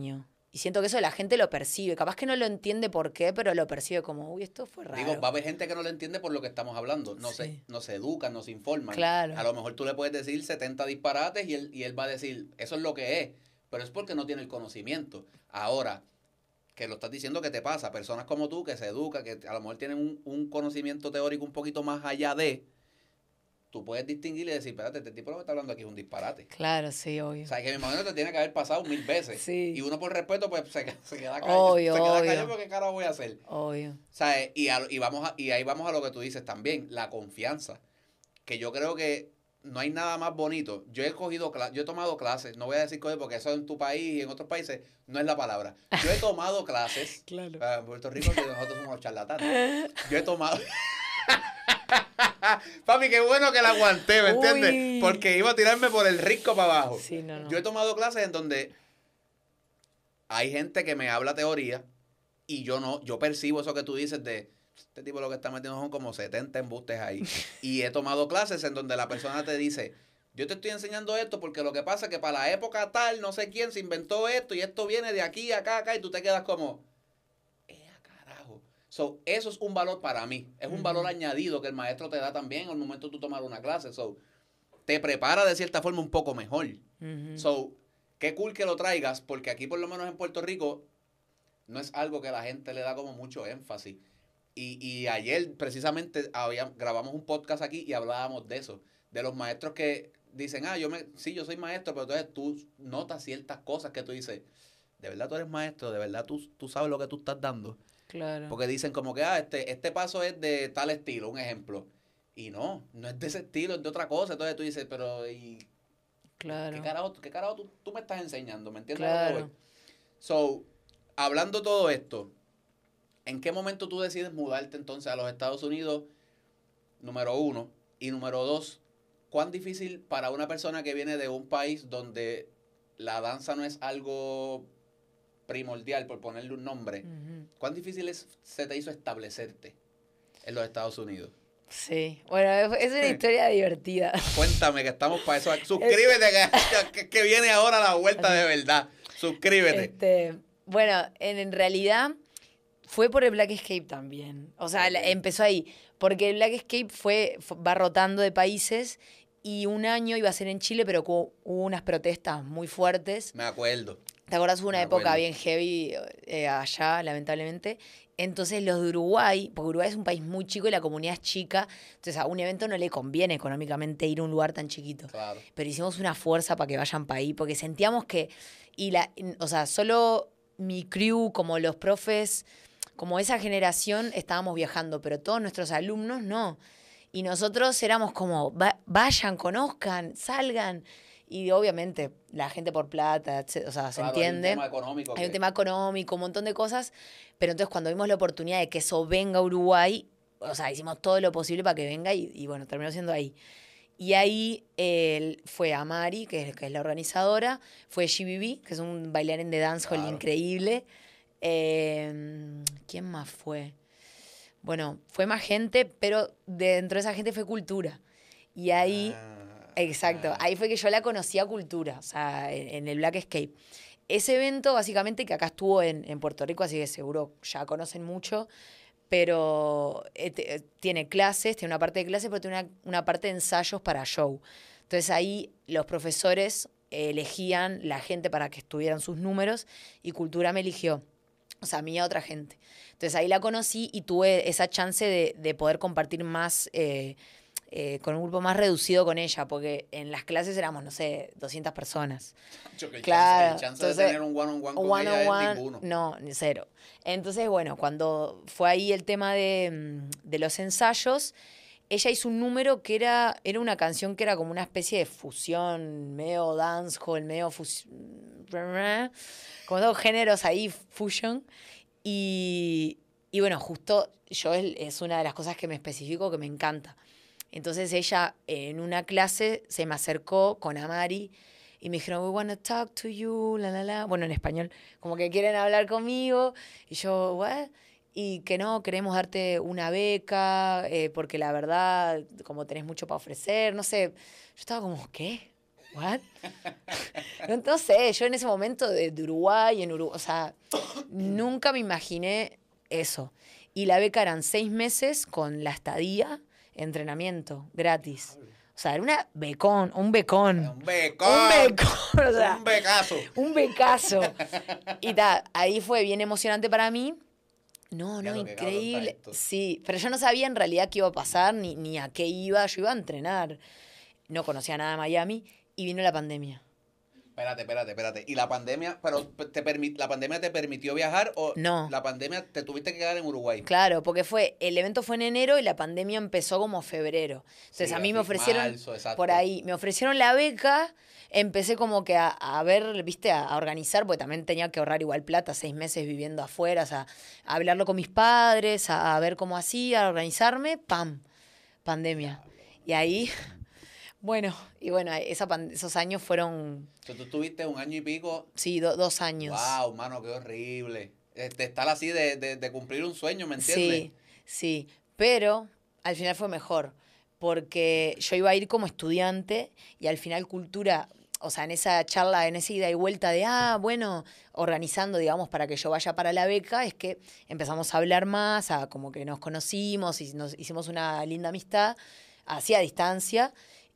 Y siento que eso la gente lo percibe. Capaz que no lo entiende por qué, pero lo percibe como, uy, esto fue raro. Digo, va a haber gente que no lo entiende por lo que estamos hablando. No, Sí. se, no se educan, no se informan. Claro. A lo mejor tú le puedes decir setenta disparates y él, y él va a decir, eso es lo que es. Pero es porque no tiene el conocimiento. Ahora, que lo estás diciendo que te pasa, personas como tú que se educan, que a lo mejor tienen un, un conocimiento teórico un poquito más allá de, tú puedes distinguir y decir, espérate, este tipo lo que está hablando aquí es un disparate. Claro, sí, obvio. O sea, que me imagino que te tiene que haber pasado mil veces. Sí. Y uno por respeto, pues se, se queda callado. Obvio, se queda obvio. callado porque qué carajo voy a hacer. Obvio. ¿Sabes? Y, a- y, vamos a- y ahí vamos a lo que tú dices también, la confianza. Que yo creo que no hay nada más bonito. Yo he cogido cla- yo he tomado clases, no voy a decir coger porque eso en tu país y en otros países no es la palabra. Yo he tomado clases. Claro. Ah, en Puerto Rico que nosotros somos los charlatanes. Yo he tomado. Papi, qué bueno que la aguanté, ¿me entiendes? Uy. Porque iba a tirarme por el risco para abajo. Sí, no, no. Yo he tomado clases en donde hay gente que me habla teoría y yo no, yo percibo eso que tú dices de este tipo lo que está metiendo son como setenta embustes ahí. Y he tomado clases en donde la persona te dice, yo te estoy enseñando esto porque lo que pasa es que para la época tal, no sé quién se inventó esto y esto viene de aquí, acá, acá, y tú te quedas como, ¡eh, carajo! So, eso es un valor para mí. Es un Ujú. valor añadido que el maestro te da también al momento de tú tomar una clase. So, te prepara de cierta forma un poco mejor. Ujú. So, qué cool que lo traigas, porque aquí por lo menos en Puerto Rico no es algo que la gente le da como mucho énfasis. Y, y ayer precisamente había, grabamos un podcast aquí y hablábamos de eso, de los maestros que dicen, ah, yo me, sí, yo soy maestro, pero entonces tú notas ciertas cosas que tú dices, de verdad tú eres maestro, de verdad tú, tú sabes lo que tú estás dando. Claro. Porque dicen como que, ah, este, este paso es de tal estilo, un ejemplo. Y no, no es de ese estilo, es de otra cosa. Entonces tú dices, pero ¿y Claro. qué carajo, qué carajo tú, tú me estás enseñando? ¿Me entiendes? a lo que Claro. voy? So, hablando todo esto, ¿en qué momento tú decides mudarte entonces a los Estados Unidos? Número uno. Y número dos, ¿cuán difícil para una persona que viene de un país donde la danza no es algo primordial, por ponerle un nombre, Ujú. cuán difícil es, se te hizo establecerte en los Estados Unidos? Sí. Bueno, es es una historia divertida. Cuéntame que estamos para eso. Suscríbete que, que, que viene ahora la vuelta de verdad. Suscríbete. Este, bueno, en, en realidad fue por el Black Escape también. O sea, la- Ok. empezó ahí. Porque el Black Escape fue, fue- va rotando de países y un año iba a ser en Chile, pero hubo, hubo unas protestas muy fuertes. Me acuerdo. ¿Te acordás? Hubo una Me época acuerdo. bien heavy eh, allá, lamentablemente. Entonces los de Uruguay, porque Uruguay es un país muy chico y la comunidad es chica, entonces a un evento no le conviene económicamente ir a un lugar tan chiquito. Claro. Pero hicimos una fuerza para que vayan para ahí, porque sentíamos que, y la, o sea, solo mi crew, como los profes, como esa generación, estábamos viajando, pero todos nuestros alumnos no. Y nosotros éramos como, "Va- vayan, conozcan, salgan". Y obviamente la gente por plata, etcétera, o sea, se Claro, entiende. Hay un tema económico. Hay un que- tema económico, un montón de cosas, pero entonces cuando vimos la oportunidad de que eso venga a Uruguay, o sea, hicimos todo lo posible para que venga y, y bueno, terminó siendo ahí. Y ahí eh, fue Amari, que es, que es la organizadora, fue G B B, que es un bailarín de dancehall Claro. increíble. Eh, ¿Quién más fue? Bueno, fue más gente, pero dentro de esa gente fue Cultura. Y ahí... Ah, Exacto, ah. ahí fue que yo la conocí a Cultura, o sea, en, en el Black Escape. Ese evento, básicamente, que acá estuvo en, en Puerto Rico, así que seguro ya conocen mucho, pero eh, te- eh, tiene clases, tiene una parte de clases, pero tiene una, una parte de ensayos para show. Entonces ahí los profesores eh, elegían la gente para que estuvieran sus números y Cultura me eligió, o sea, a mí y a otra gente. Entonces ahí la conocí y tuve esa chance de, de poder compartir más... eh, eh, con un grupo más reducido con ella, porque en las clases éramos, no sé, doscientas personas. Yo, que el Claro, chance, el chance entonces, de tener un one-on-one con One ella on es one, ninguno. no, ni cero. Entonces, bueno, cuando fue ahí el tema de, mm, de los ensayos, ella hizo un número que era, era una canción que era como una especie de fusión, medio dancehall, medio fusión, como dos géneros ahí, fusion. Y, y bueno, justo yo es, es una de las cosas que me especifico que me encanta. Entonces ella en una clase se me acercó con Amari y me dijeron, we want to talk to you, la, la, la. Bueno, en español, como que quieren hablar conmigo. Y yo, what? Y que no, queremos darte una beca, eh, porque la verdad, como tenés mucho para ofrecer, no sé. Yo estaba como, ¿qué? ¿what? No, no sé, yo en ese momento de, de Uruguay, en Uruguay, o sea, nunca me imaginé eso. Y la beca eran seis meses con la estadía, entrenamiento, gratis. O sea, era una becón, un becón. Un becón. Un becón, o sea, Un becazo. un becazo. Y ta, ahí fue bien emocionante para mí. No, Ya no, lo que cabrón increíble. está esto. Sí, pero yo no sabía en realidad qué iba a pasar, ni, ni a qué iba. Yo iba a entrenar. No conocía nada de Miami y vino la pandemia. Espérate, espérate, espérate. ¿Y la pandemia, pero te permi- la pandemia te permitió viajar o No. la pandemia te tuviste que quedar en Uruguay? Claro, porque fue, el evento fue en enero y la pandemia empezó como febrero. Entonces Sí, a mí me así, ofrecieron, marzo, exacto. por ahí, me ofrecieron la beca, empecé como que a, a ver, viste, a, a organizar, porque también tenía que ahorrar igual plata, seis meses viviendo afuera, o sea, a hablarlo con mis padres, a, a ver cómo hacía, a organizarme, ¡pam! Pandemia. Y ahí, bueno, y bueno, esa pan- esos años fueron, O sea, tú tuviste un año y pico. sí, do- dos años. Wow, mano, qué horrible. Este, estar así de, de, de cumplir un sueño, ¿me entiendes? Sí, sí, pero al final fue mejor, porque yo iba a ir como estudiante y al final cultura, o sea, en esa charla, en esa ida y vuelta de, ah, bueno, organizando, digamos, para que yo vaya para la beca, es que empezamos a hablar más, a como que nos conocimos y nos hicimos una linda amistad, así a distancia,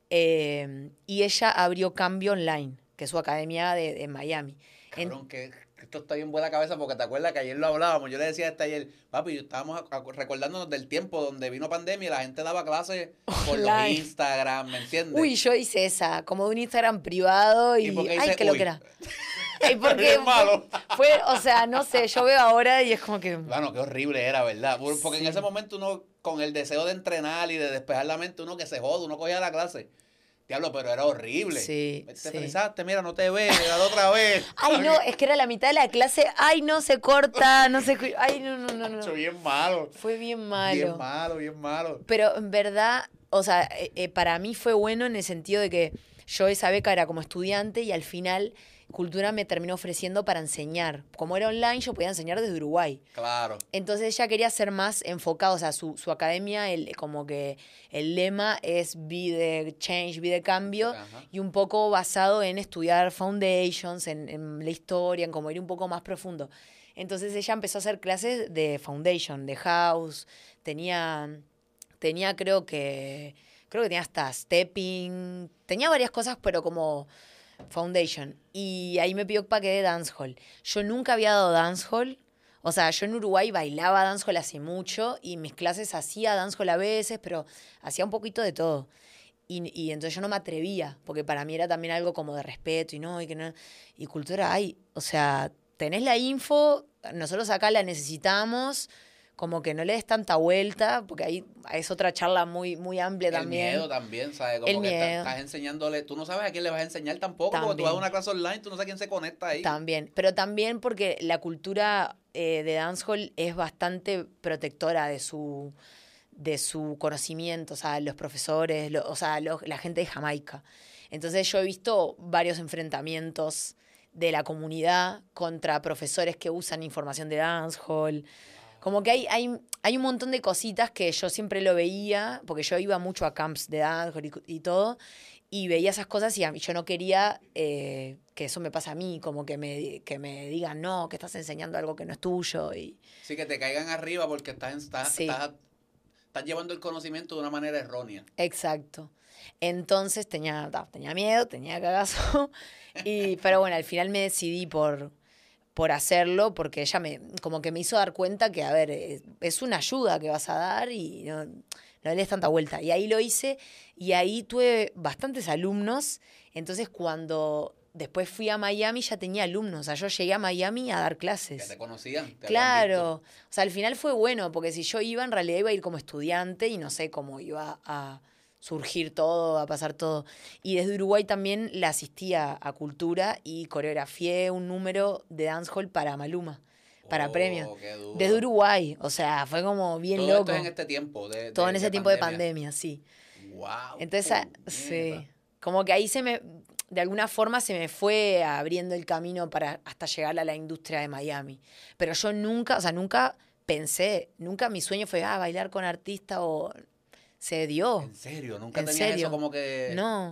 eh, y ella abrió Cambio Online, que es su academia de, de Miami. En- Cabrón, que que esto está bien buena cabeza porque te acuerdas que ayer lo hablábamos. Yo le decía a este ayer, papi, estábamos a- a- recordándonos del tiempo donde vino pandemia y la gente daba clases por los Online. Instagram, ¿me entiendes? Uy, yo hice esa, como de un Instagram privado y. ¿Y por qué Ay, dice qué uy? loquera. Ay, porque Bien malo. fue, o sea, no sé, yo veo ahora y es como que. Bueno, qué horrible era, ¿verdad? Por- Porque en Sí. ese momento uno, con el deseo de entrenar y de despejar la mente, uno que se joda, uno cogía la clase. Diablo, pero era horrible. Sí, Te sí. frizaste, mira, no te ves, dale otra vez. Ay, no, es que era la mitad de la clase. Ay, no, se corta, no se. cu- Ay, no, no, no, no. Hecho bien malo. Fue bien malo. Bien malo, bien malo. Pero en verdad, o sea, eh, eh, para mí fue bueno en el sentido de que yo esa beca era como estudiante y al final Cultura me terminó ofreciendo para enseñar. Como era online, yo podía enseñar desde Uruguay. Claro. Entonces ella quería ser más enfocada, o sea, su, su academia, el, como que el lema es be the change, be the cambio, Ajá. y un poco basado en estudiar foundations, en, en la historia, en como ir un poco más profundo. Entonces ella empezó a hacer clases de foundation, de house, tenía, tenía creo que, creo que tenía hasta stepping, tenía varias cosas, pero como foundation. Y ahí me pidió para que dé dancehall. Yo nunca había dado dancehall. O sea, yo en Uruguay bailaba dancehall hace mucho y mis clases hacía dancehall a veces, pero hacía un poquito de todo. Y, y entonces yo no me atrevía, porque para mí era también algo como de respeto y no, y que no. Y cultura hay, o sea, tenés la info, nosotros acá la necesitamos, como que no le des tanta vuelta, porque ahí es otra charla muy, muy amplia El también. miedo también, ¿sabes? Como El que estás- miedo. estás enseñándole, tú no sabes a quién le vas a enseñar tampoco, porque tú También. vas a una clase online, tú no sabes quién se conecta ahí. También, pero también porque la cultura eh, de dancehall es bastante protectora de su, de su conocimiento, o sea, los profesores, lo- o sea, los- la gente de Jamaica. Entonces yo he visto varios enfrentamientos de la comunidad contra profesores que usan información de dancehall. Como que hay, hay, hay un montón de cositas que yo siempre lo veía, porque yo iba mucho a camps de dancehall y, y todo, y veía esas cosas y a mí, yo no quería eh, que eso me pase a mí, como que me, que me digan, no, que estás enseñando algo que no es tuyo. Y, Sí, que te caigan arriba porque estás, en- estás, Sí. estás, estás llevando el conocimiento de una manera errónea. exacto. Entonces tenía, ta, tenía miedo, tenía cagazo, y, pero bueno, al final me decidí por, por hacerlo, porque ella me, como que me hizo dar cuenta que, a ver, es, es una ayuda que vas a dar y no, no le des tanta vuelta. Y ahí lo hice, y ahí tuve bastantes alumnos, entonces cuando después fui a Miami ya tenía alumnos, o sea, yo llegué a Miami a dar Que clases. te conocían. te habían Claro, visto. o sea, al final fue bueno, porque si yo iba, en realidad iba a ir como estudiante y no sé cómo iba a surgir todo, a pasar todo. Y desde Uruguay también la asistía a Cultura y coreografié un número de dancehall para Maluma, para Oh, premios. qué duro. Desde Uruguay, o sea, fue como bien Todo loco. esto es en este tiempo. De, Todo de- en ese de tiempo de pandemia, sí. Wow. Entonces, ah, sí, como que ahí se me, de alguna forma se me fue abriendo el camino para hasta llegar a la industria de Miami. Pero yo nunca, o sea, nunca pensé, nunca mi sueño fue, ah, bailar con artista o se dio. En serio, nunca ¿En tenías serio? eso como que. No,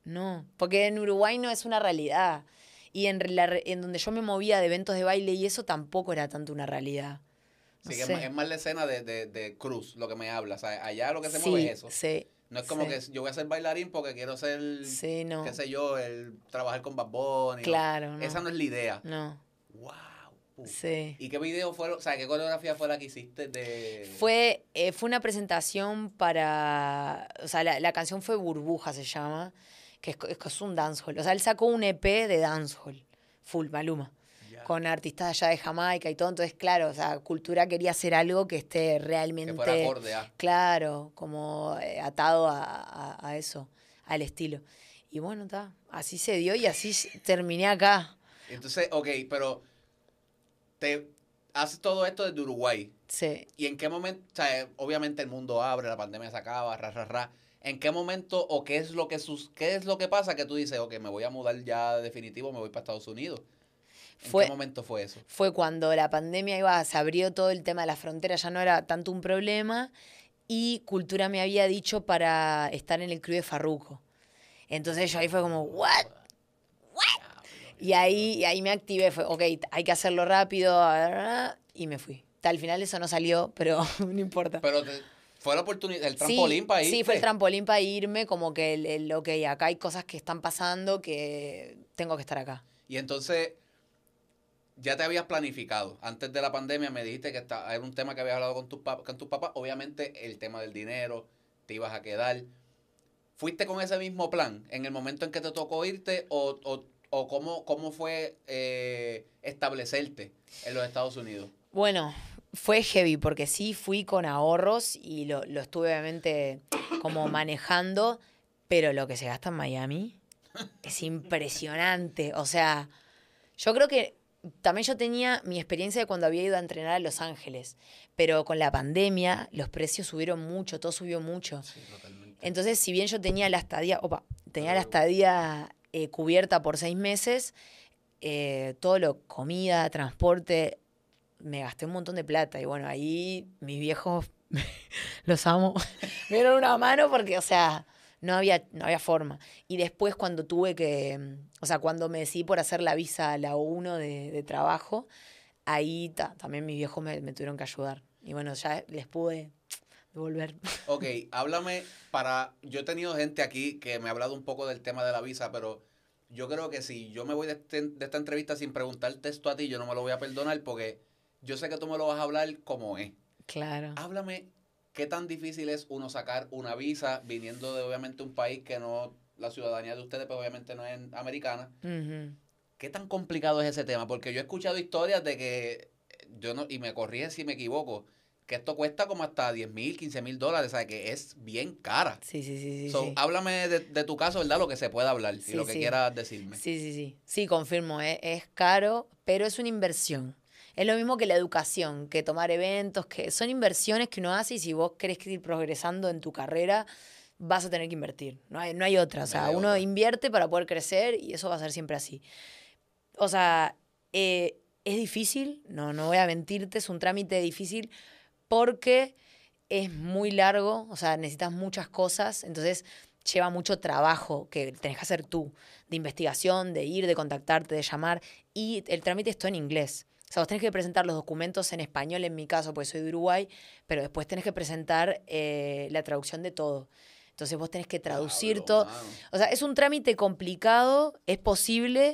no. Porque en Uruguay no es una realidad. Y en, la, en donde yo me movía de eventos de baile y eso tampoco era tanto una realidad. No Sí, que es sé. más, es más la escena de, de, de Cruz, lo que me habla. O sea, allá lo que se Sí, mueve es eso. sí, No es como sí. que yo voy a ser bailarín porque quiero ser, Sí, no. qué sé yo, el trabajar con Bad Bunny. Claro, ¿no? no. Esa no es la idea. No. Wow. Uh. Sí. ¿Y qué video fue, o sea, qué coreografía fue la que hiciste de...? Fue, eh, fue una presentación para... O sea, la, la canción fue Burbuja, se llama, que es, es, es un dancehall. O sea, él sacó un E P de dancehall, full, Maluma, Ya. con artistas allá de Jamaica y todo. Entonces, claro, o sea, Cultura quería hacer algo que esté realmente... Que fuera acorde a... Claro, como eh, atado a, a, a eso, al estilo. Y bueno, está, así se dio y así terminé acá. Entonces, ok, pero te haces todo esto desde Uruguay. Sí. ¿Y en qué momento, o sea, obviamente el mundo abre, la pandemia se acaba, ra, ra, ra. ¿En qué momento o qué es lo que sus, qué es lo que pasa que tú dices, ok, me voy a mudar ya definitivo, me voy para Estados Unidos? ¿En Fue, qué momento fue eso? Fue cuando la pandemia iba, se abrió todo el tema de la frontera, ya no era tanto un problema, y Cultura me había dicho para estar en el crew de Farruko. Entonces yo ahí fue como, ¿what? ¿What? Y ahí, y ahí me activé, fue, ok, hay que hacerlo rápido, y me fui. Al final eso no salió, pero no importa. Pero te, fue la oportunidad, el trampolín sí, para irte. Sí, fue el trampolín para irme, como que, el, el, ok, acá hay cosas que están pasando que tengo que estar acá. Y entonces, ya te habías planificado. Antes de la pandemia me dijiste que está, era un tema que habías hablado con tus papás, con tus papás. Obviamente, el tema del dinero, te ibas a quedar. ¿Fuiste con ese mismo plan en el momento en que te tocó irte o, o, o cómo, cómo fue eh, establecerte en los Estados Unidos? Bueno, fue heavy porque sí fui con ahorros y lo, lo estuve obviamente como manejando, pero lo que se gasta en Miami es impresionante. O sea, yo creo que también yo tenía mi experiencia de cuando había ido a entrenar a Los Ángeles, pero con la pandemia los precios subieron mucho, todo subió mucho. Sí, totalmente. Entonces, si bien yo tenía la estadía, opa, tenía la estadía eh, cubierta por seis meses, eh, todo lo, comida, transporte, me gasté un montón de plata. Y bueno, ahí mis viejos, los amo, me dieron una mano porque, o sea, no había, no había forma. Y después cuando tuve que, o sea, cuando me decidí por hacer la visa, la O uno de, de trabajo, ahí ta, también mis viejos me, me tuvieron que ayudar. Y bueno, ya les pude devolver. Ok, háblame para... Yo he tenido gente aquí que me ha hablado un poco del tema de la visa, pero yo creo que si yo me voy de, este, de esta entrevista sin preguntarte esto a ti, yo no me lo voy a perdonar porque yo sé que tú me lo vas a hablar como es. Claro. Háblame qué tan difícil es uno sacar una visa viniendo de obviamente un país que no... La ciudadanía de ustedes pues obviamente no es americana. Uh-huh. ¿Qué tan complicado es ese tema? Porque yo he escuchado historias de que... yo no Y me corrige si me equivoco, que esto cuesta como hasta diez mil, quince mil dólares, o sea, que es bien cara. Sí, sí, sí, sí. So, sí. Háblame de, de tu caso, ¿verdad? Lo que se pueda hablar Sí, y lo que sí. quieras decirme. Sí, sí, sí. Sí, confirmo, es, es caro, pero es una inversión. Es lo mismo que la educación, que tomar eventos, que son inversiones que uno hace y si vos querés ir progresando en tu carrera, vas a tener que invertir. No hay, no hay otra. O sea, No hay uno otra. invierte para poder crecer y eso va a ser siempre así. O sea, eh, es difícil, no, no voy a mentirte, es un trámite difícil porque es muy largo, o sea, necesitas muchas cosas, entonces lleva mucho trabajo que tenés que hacer tú, de investigación, de ir, de contactarte, de llamar, y el trámite es todo en inglés. O sea, vos tenés que presentar los documentos en español, en mi caso, porque soy de Uruguay, pero después tenés que presentar eh, la traducción de todo. Entonces vos tenés que traducir Diablo, todo. mano. O sea, es un trámite complicado, es posible,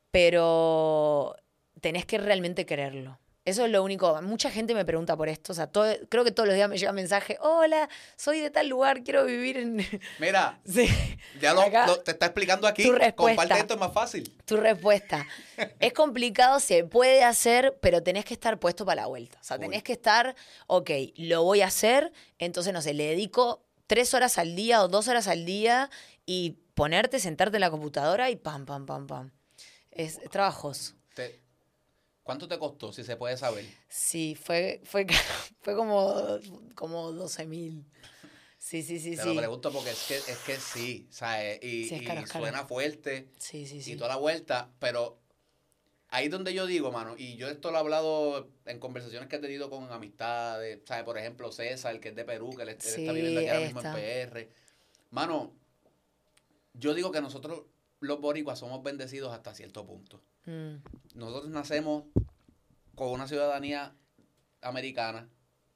pero tenés que realmente quererlo. Eso es lo único. Mucha gente me pregunta por esto. O sea, todo, creo que todos los días me llega un mensaje. Hola, soy de tal lugar, quiero vivir en... Mira, Sí. ya lo, Acá, lo- te está explicando aquí. tu respuesta. Comparte esto, es más fácil. Tu respuesta. Es complicado, se puede hacer, pero tenés que estar puesto para la vuelta. O sea, tenés Uy. que estar, ok, lo voy a hacer, entonces, no sé, le dedico tres horas al día o dos horas al día y ponerte, sentarte en la computadora y pam, pam, pam, pam. Es, es trabajoso. Te- ¿Cuánto te costó, si se puede saber? Sí, fue, fue, caro. Fue como, como doce mil. Sí, sí, sí, Te sí. lo pregunto porque es que, es que sí, ¿sabes? Y, Sí, es y caro, es caro. suena fuerte Sí, sí, sí. y toda la vuelta, pero ahí es donde yo digo, mano, y yo esto lo he hablado en conversaciones que he tenido con amistades, ¿sabes? Por ejemplo, César, que es de Perú, que él, él Sí, está viviendo aquí ahora ahí mismo está. en P R. Mano, yo digo que nosotros los boricuas somos bendecidos hasta cierto punto. Mm. Nosotros nacemos con una ciudadanía americana.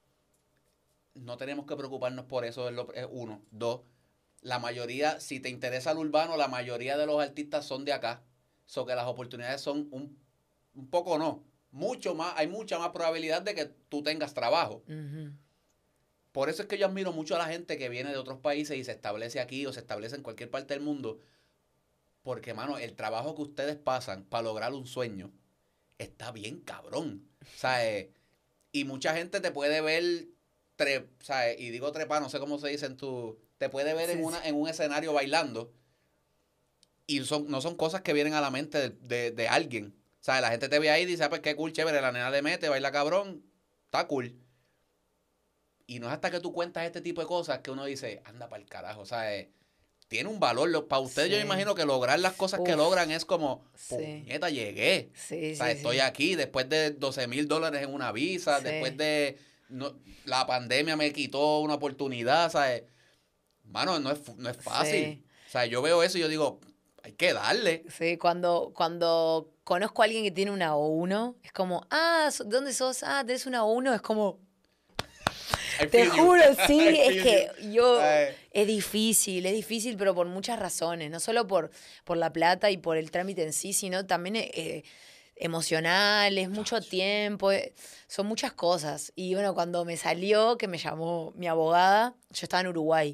No tenemos que preocuparnos por eso, es, lo, es uno. Dos, la mayoría, si te interesa el urbano, la mayoría de los artistas son de acá. So que las oportunidades son un, un poco no. Mucho más, hay mucha más probabilidad de que tú tengas trabajo. Uh-huh. Por eso es que yo admiro mucho a la gente que viene de otros países y se establece aquí o se establece en cualquier parte del mundo. Porque, mano, el trabajo que ustedes pasan para lograr un sueño está bien cabrón. ¿Sabes? Y mucha gente te puede ver, tre, ¿sabes? Y digo trepa, no sé cómo se dice en tu... Te puede ver sí, en, una, en un escenario bailando. Y son, no son cosas que vienen a la mente de, de, de alguien. O sea, la gente te ve ahí y dice, ah, pues qué cool, chévere, la nena le mete, baila cabrón, está cool. Y no es hasta que tú cuentas este tipo de cosas que uno dice, anda para el carajo, o sea, eh, tiene un valor. Lo, para ustedes sí. Yo imagino que lograr las cosas Uf, que logran es como, puñeta, sí. llegué. Sí, o sea, sí, estoy sí. aquí después de doce mil dólares en una visa, sí. después de, no, la pandemia me quitó una oportunidad, ¿sabes? Mano, no es, no es fácil. Sí. O sea, yo veo eso y yo digo, hay que darle. Sí, cuando, cuando conozco a alguien que tiene una O uno, es como, ah, ¿de dónde sos? Ah, ¿tenés una O uno? Es como, te juro, sí, es que yo, Ay. es difícil, es difícil, pero por muchas razones, no solo por, por la plata y por el trámite en sí, sino también eh, emocional, es mucho tiempo, eh, son muchas cosas. Y bueno, cuando me salió, que me llamó mi abogada, yo estaba en Uruguay,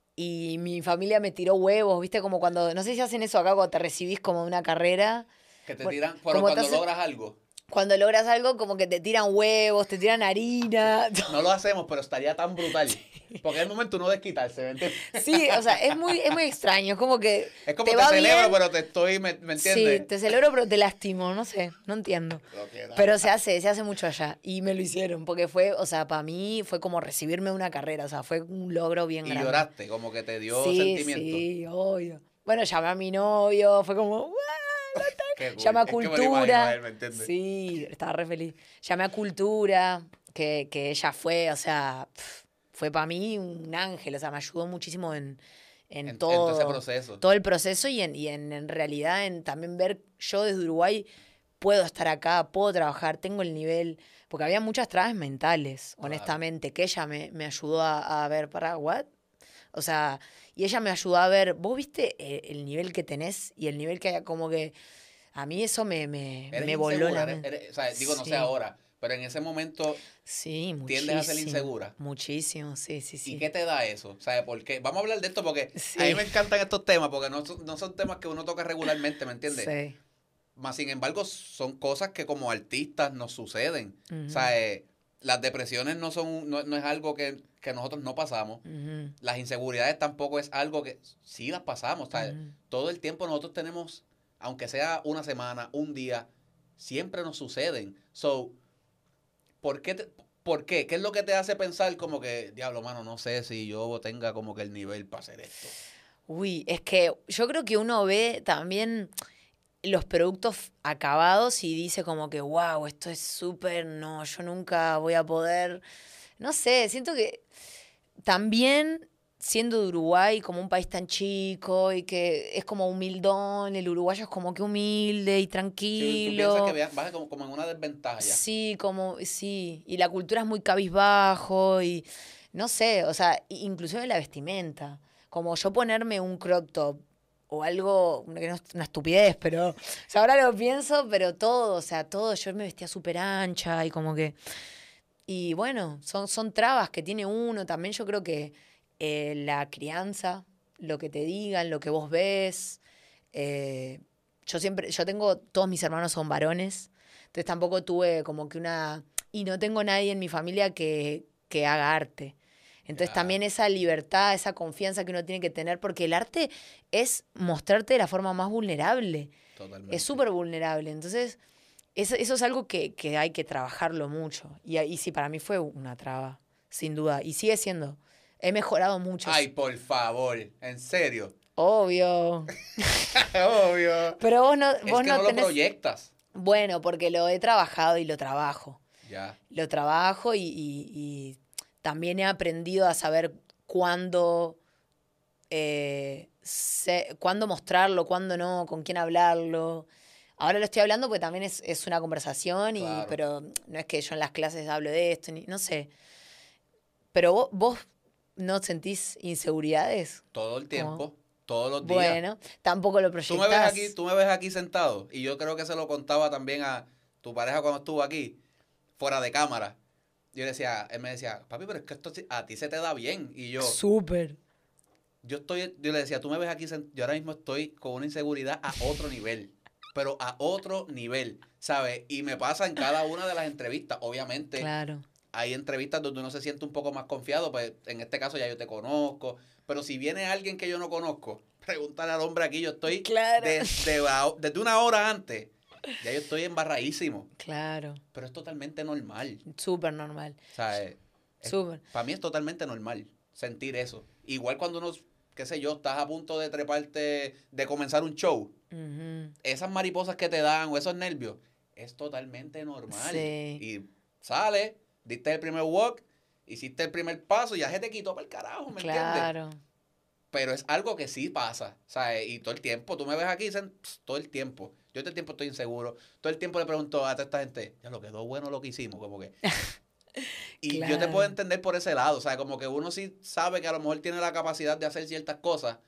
y mi familia me tiró huevos, ¿viste? Como cuando, no sé si hacen eso acá cuando te recibís como de una carrera. Que te tiran, pero cuando hace, logras algo. Cuando logras algo, como que te tiran huevos, te tiran harina. No lo hacemos, pero estaría tan brutal. Sí. Porque es el momento uno de quitarse, ¿me entiendes? Sí, o sea, es muy, es muy extraño, es como que Es como te, te va celebro, bien, pero te estoy, ¿me, me entiendes? Sí, te celebro, pero te lastimo, no sé, no entiendo. Pero se hace, se hace mucho allá. Y me lo hicieron, porque fue, o sea, para mí fue como recibirme una carrera, o sea, fue un logro bien y grande. Y lloraste, como que te dio sí, sentimiento. Sí, obvio. Bueno, llamé a mi novio, fue como... Llamé a Cultura. Él, ¿me sí, estaba re feliz. Llamé a Cultura, que, que ella fue, o sea, pff, fue para mí un ángel, o sea, me ayudó muchísimo en, en, en todo, en todo ese proceso. Todo el proceso y en, y en, en realidad en también ver, yo desde Uruguay puedo estar acá, puedo trabajar, tengo el nivel, porque había muchas trabas mentales, honestamente, claro. Que ella me, me ayudó a, a ver, para, ¿what? O sea, y ella me ayudó a ver, vos viste el nivel que tenés y el nivel que hay, como que a mí eso me, me, me voló la mente. Eres, o sea, digo, no sí. sé ahora, pero en ese momento sí, tiendes a ser insegura. Muchísimo, sí, sí, sí. ¿Y qué te da eso? O sea, ¿por qué? Vamos a hablar de esto porque sí. a mí me encantan estos temas porque no, no son temas que uno toca regularmente, ¿me entiendes? Sí. Más sin embargo, son cosas que como artistas nos suceden. Uh-huh. O sea, eh, las depresiones no son no, no es algo que, que nosotros no pasamos. Uh-huh. Las inseguridades tampoco es algo que sí las pasamos. O sea, uh-huh. todo el tiempo nosotros tenemos, aunque sea una semana, un día, siempre nos suceden. So, ¿por qué, te, ¿por qué? ¿Qué es lo que te hace pensar como que, diablo, mano, no sé si yo tenga como que el nivel para hacer esto? Uy, es que yo creo que uno ve también los productos acabados y dice como que, wow, esto es súper, no, yo nunca voy a poder. No sé, siento que también siendo de Uruguay, como un país tan chico y que es como humildón, el uruguayo es como que humilde y tranquilo. Sí, tú piensas que vas como, como en una desventaja. Sí, como, sí, y la cultura es muy cabizbajo y no sé, o sea, inclusive la vestimenta. Como yo ponerme un crop top o algo, que no es una estupidez, pero o sea, ahora lo pienso, pero todo, o sea, todo, yo me vestía súper ancha y como que... Y bueno, son, son trabas que tiene uno. También yo creo que eh, la crianza, lo que te digan, lo que vos ves. Eh, yo siempre, yo tengo, todos mis hermanos son varones, entonces tampoco tuve como que una... Y no tengo nadie en mi familia que, que haga arte. Entonces, yeah. también esa libertad, esa confianza que uno tiene que tener, porque el arte es mostrarte de la forma más vulnerable. Totalmente. Es súper vulnerable. Entonces, eso, eso es algo que, que hay que trabajarlo mucho. Y, y sí, para mí fue una traba, sin duda. Y sigue siendo. He mejorado mucho. Ay, por favor, ¿en serio? Obvio. Obvio. Pero vos no, vos es que no, no tenés... lo proyectas. Bueno, porque lo he trabajado y lo trabajo. Ya. Yeah. Lo trabajo y... y, y también he aprendido a saber cuándo eh, sé cuándo mostrarlo, cuándo no, con quién hablarlo. Ahora lo estoy hablando porque también es, es una conversación, y, Claro. pero no es que yo en las clases hablo de esto, ni, no sé. Pero vos, vos no sentís inseguridades. Todo el tiempo, ¿Cómo? todos los días. Bueno, tampoco lo Tú proyectás. me ves aquí, tú me ves aquí sentado, y yo creo que se lo contaba también a tu pareja cuando estuvo aquí, fuera de cámara. Yo le decía, él me decía, papi, pero es que esto a ti se te da bien. Y yo, Súper. yo estoy, yo le decía, tú me ves aquí, sent- yo ahora mismo estoy con una inseguridad a otro nivel, pero a otro nivel, ¿sabes? Y me pasa en cada una de las entrevistas, obviamente. Claro. Hay entrevistas donde uno se siente un poco más confiado, pues en este caso ya yo te conozco, pero si viene alguien que yo no conozco, pregúntale al hombre aquí, yo estoy Claro. desde, desde una hora antes, ya yo estoy embarradísimo, Claro. pero es totalmente normal, Súper normal. o sea, es- es- Súper. para mí es totalmente normal sentir eso. Igual cuando uno, qué sé yo, estás a punto de treparte, de comenzar un show, Ujú. esas mariposas que te dan o esos nervios, es totalmente normal. Sí. Y sale, diste el primer walk, hiciste el primer paso y ya se te quitó para el carajo, ¿me entiendes? Claro. Pero es algo que sí pasa, ¿sabes? Y todo el tiempo, tú me ves aquí, dicen, pss, todo el tiempo. Yo todo el tiempo estoy inseguro. Todo el tiempo le pregunto a toda esta gente, ya lo quedó bueno lo que hicimos, como que... Y yo te Claro. puedo entender por ese lado, o sea, como que uno sí sabe que a lo mejor tiene la capacidad de hacer ciertas cosas,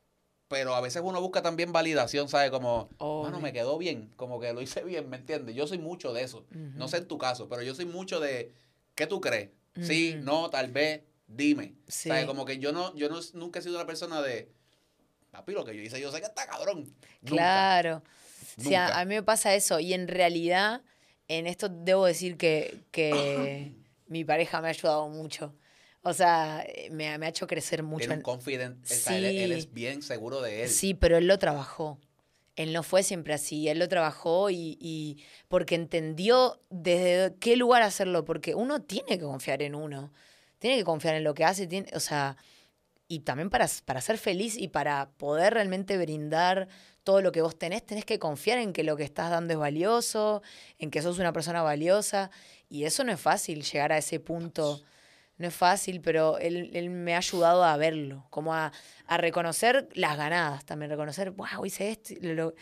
pero a veces uno busca también validación, ¿sabes? Como, Obvio. bueno, me quedó bien, como que lo hice bien, ¿me entiendes? Yo soy mucho de eso. No sé en tu caso, pero yo soy mucho de, ¿qué tú crees? Sí, Ujú. no, tal vez, dime. Sí. ¿Sabes? Como que yo no, yo no, nunca he sido una persona de, papi, lo que yo hice, yo sé que está cabrón. Nunca. Claro. Sí, a, Nunca. a mí me pasa eso. Y en realidad, en esto debo decir que, que mi pareja me ha ayudado mucho. O sea, eh, me, ha- me ha hecho crecer mucho. Tiene un en- confident, o sea, él, él Sí. es bien seguro de él. Sí, pero él lo trabajó. Él no fue siempre así. Él lo trabajó y, y porque entendió desde qué lugar hacerlo. Porque uno tiene que confiar en uno. Tiene que confiar en lo que hace. Tiene, o sea, y también para, para ser feliz y para poder realmente brindar todo lo que vos tenés, tenés que confiar en que lo que estás dando es valioso, en que sos una persona valiosa. Y eso no es fácil, llegar a ese punto. No es fácil, pero él, él me ha ayudado a verlo, como a, a reconocer las ganadas, también reconocer, wow, hice esto, y lo- lo-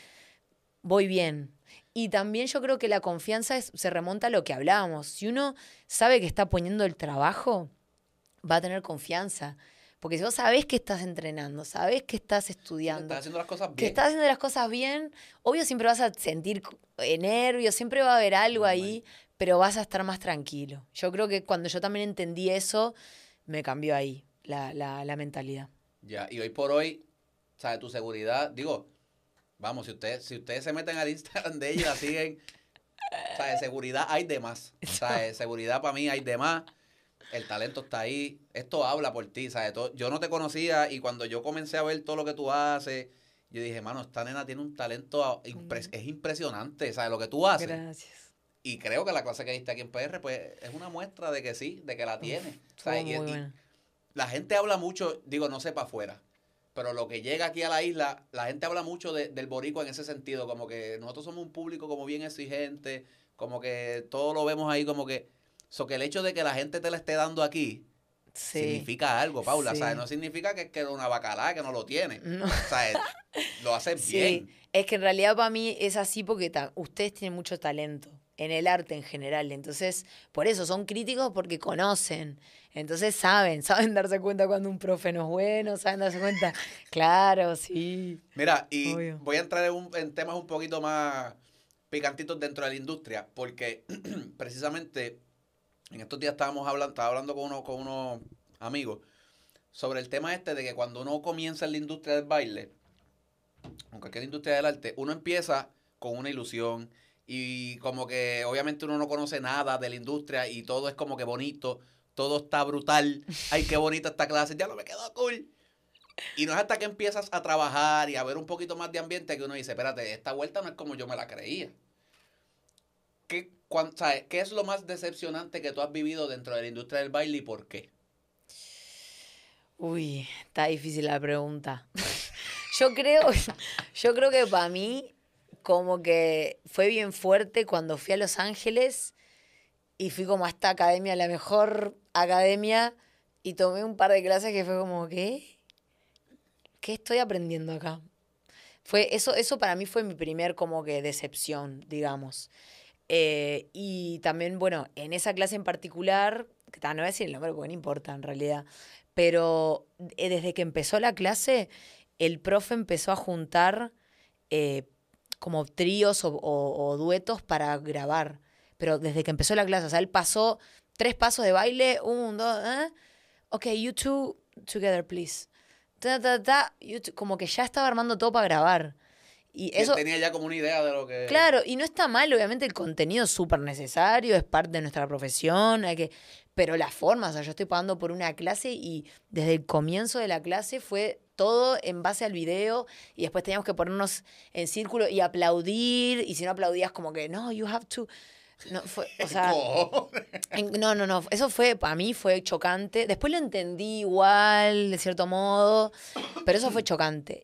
voy bien. Y también yo creo que la confianza es- se remonta a lo que hablábamos. Si uno sabe que está poniendo el trabajo, va a tener confianza. Porque si vos sabés que estás entrenando, sabés que estás Sí, estudiando, estás haciendo las cosas que bien. estás haciendo las cosas bien, obvio siempre vas a sentir eh, nervios, siempre va a haber algo Normal. ahí, pero vas a estar más tranquilo. Yo creo que cuando yo también entendí eso, me cambió ahí la, la, la mentalidad. Ya, y hoy por hoy, ¿sabes? Tu seguridad, digo, vamos, si ustedes, si ustedes se meten al Instagram de ella y la siguen, ¿sabes? Seguridad hay de más. ¿Sabes? Seguridad para mí hay de más. El talento está ahí. Esto habla por ti, ¿sabes? Todo- yo no te conocía y cuando yo comencé a ver todo lo que tú haces, yo dije, mano, esta nena tiene un talento a- impres- es impresionante, ¿sabes? Lo que tú haces. Gracias. Y creo que la clase que diste aquí en P R, pues, es una muestra de que sí, de que la tiene. Estuvo ¿Sabes? muy Y- y bueno. la gente habla mucho, digo, no sé para afuera, pero lo que llega aquí a la isla, la gente habla mucho de- del boricua en ese sentido, como que nosotros somos un público como bien exigente, como que todo lo vemos ahí como que... So que el hecho de que la gente te la esté dando aquí Sí. significa algo, Paula, Sí. ¿sabes? No significa que, que era una bacalá, que no lo tiene. No. ¿Sabes? Lo haces Sí, bien. es que en realidad para mí es así porque ta- ustedes tienen mucho talento en el arte en general. Entonces, por eso son críticos porque conocen. Entonces saben, saben darse cuenta cuando un profe no es bueno, saben darse cuenta. Claro, sí. Mira, y Obvio. voy a entrar en, un- en temas un poquito más picantitos dentro de la industria, porque precisamente en estos días estábamos hablando, estaba hablando con uno, con unos amigos sobre el tema este de que cuando uno comienza en la industria del baile, en cualquier industria del arte, uno empieza con una ilusión y como que obviamente uno no conoce nada de la industria y todo es como que bonito, todo está brutal, ay qué bonita esta clase, ya no me quedó cool. Y no es hasta que empiezas a trabajar y a ver un poquito más de ambiente que uno dice, espérate, esta vuelta no es como yo me la creía. ¿Qué, cuan- sabes, ¿qué es lo más decepcionante que tú has vivido dentro de la industria del baile y por qué? Uy, está difícil la pregunta. Yo creo, yo creo que para mí como que fue bien fuerte cuando fui a Los Ángeles y fui como a esta academia, la mejor academia, y tomé un par de clases que fue como, ¿qué? ¿qué estoy aprendiendo acá? Fue, eso, eso para mí fue mi primer como que decepción, digamos. Eh, y también, bueno, en esa clase en particular, que ta, no voy a decir el nombre porque no importa en realidad, pero eh, desde que empezó la clase, el profe empezó a juntar eh, como tríos o, o- o duetos para grabar. Pero desde que empezó la clase, o sea, él pasó tres pasos de baile, un, dos, ¿eh? Ok, you two together, please. Ta, ta, ta, you two- como que ya estaba armando todo para grabar. Y Que él eso, tenía ya como una idea de lo que... claro, y no está mal, obviamente el contenido es súper necesario, es parte de nuestra profesión, hay que, pero la forma, o sea, yo estoy pagando por una clase y desde el comienzo de la clase fue todo en base al video y después teníamos que ponernos en círculo y aplaudir y si no aplaudías como que, no, you have to... No, fue, o sea, Cojones. en- no, no, no, eso fue, para mí fue chocante. Después lo entendí igual, de cierto modo, pero eso fue chocante.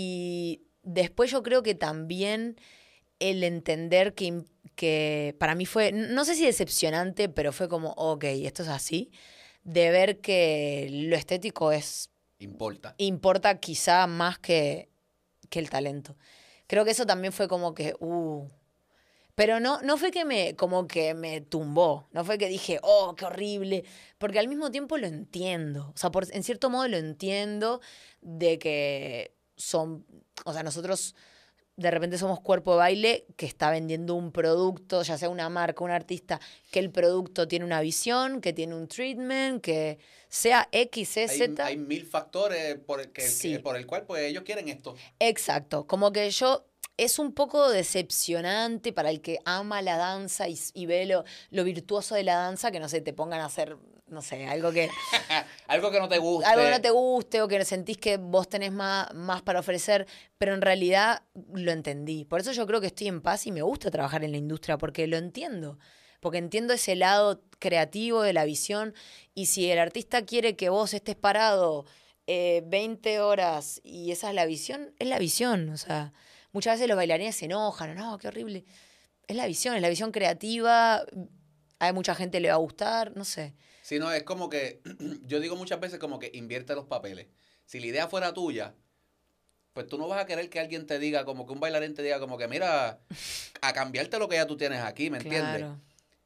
Y después yo creo que también el entender que, im- que para mí fue, no sé si decepcionante, pero fue como, ok, esto es así, de ver que lo estético es, Importa. importa quizá más que, que el talento. Creo que eso también fue como que, uh, pero no, no fue que me, como que me tumbó, no fue que dije, oh, qué horrible, porque al mismo tiempo lo entiendo, o sea, por, en cierto modo lo entiendo de que son, o sea, nosotros de repente somos cuerpo de baile que está vendiendo un producto, ya sea una marca, un artista, que el producto tiene una visión, que tiene un treatment, que sea X, Y, Hay, Z. hay mil factores por el, que, Sí. que- por el cual pues ellos quieren esto. Exacto, como que yo es un poco decepcionante para el que ama la danza y, y ve lo, lo virtuoso de la danza, que no sé, te pongan a hacer, no sé, algo que, Algo que no te guste. algo que no te guste o que sentís que vos tenés más, más para ofrecer, pero en realidad lo entendí. Por eso yo creo que estoy en paz y me gusta trabajar en la industria, porque lo entiendo. Porque entiendo ese lado creativo de la visión y si el artista quiere que vos estés parado eh, veinte horas y esa es la visión, es la visión. O sea, muchas veces los bailarines se enojan, no, qué horrible. Es la visión, es la visión creativa, a mucha gente le va a gustar, no sé. Si no, es como que, yo digo muchas veces como que invierte los papeles. Si la idea fuera tuya, pues tú no vas a querer que alguien te diga, como que un bailarín te diga, como que mira, a cambiarte lo que ya tú tienes aquí, ¿me entiendes? Claro,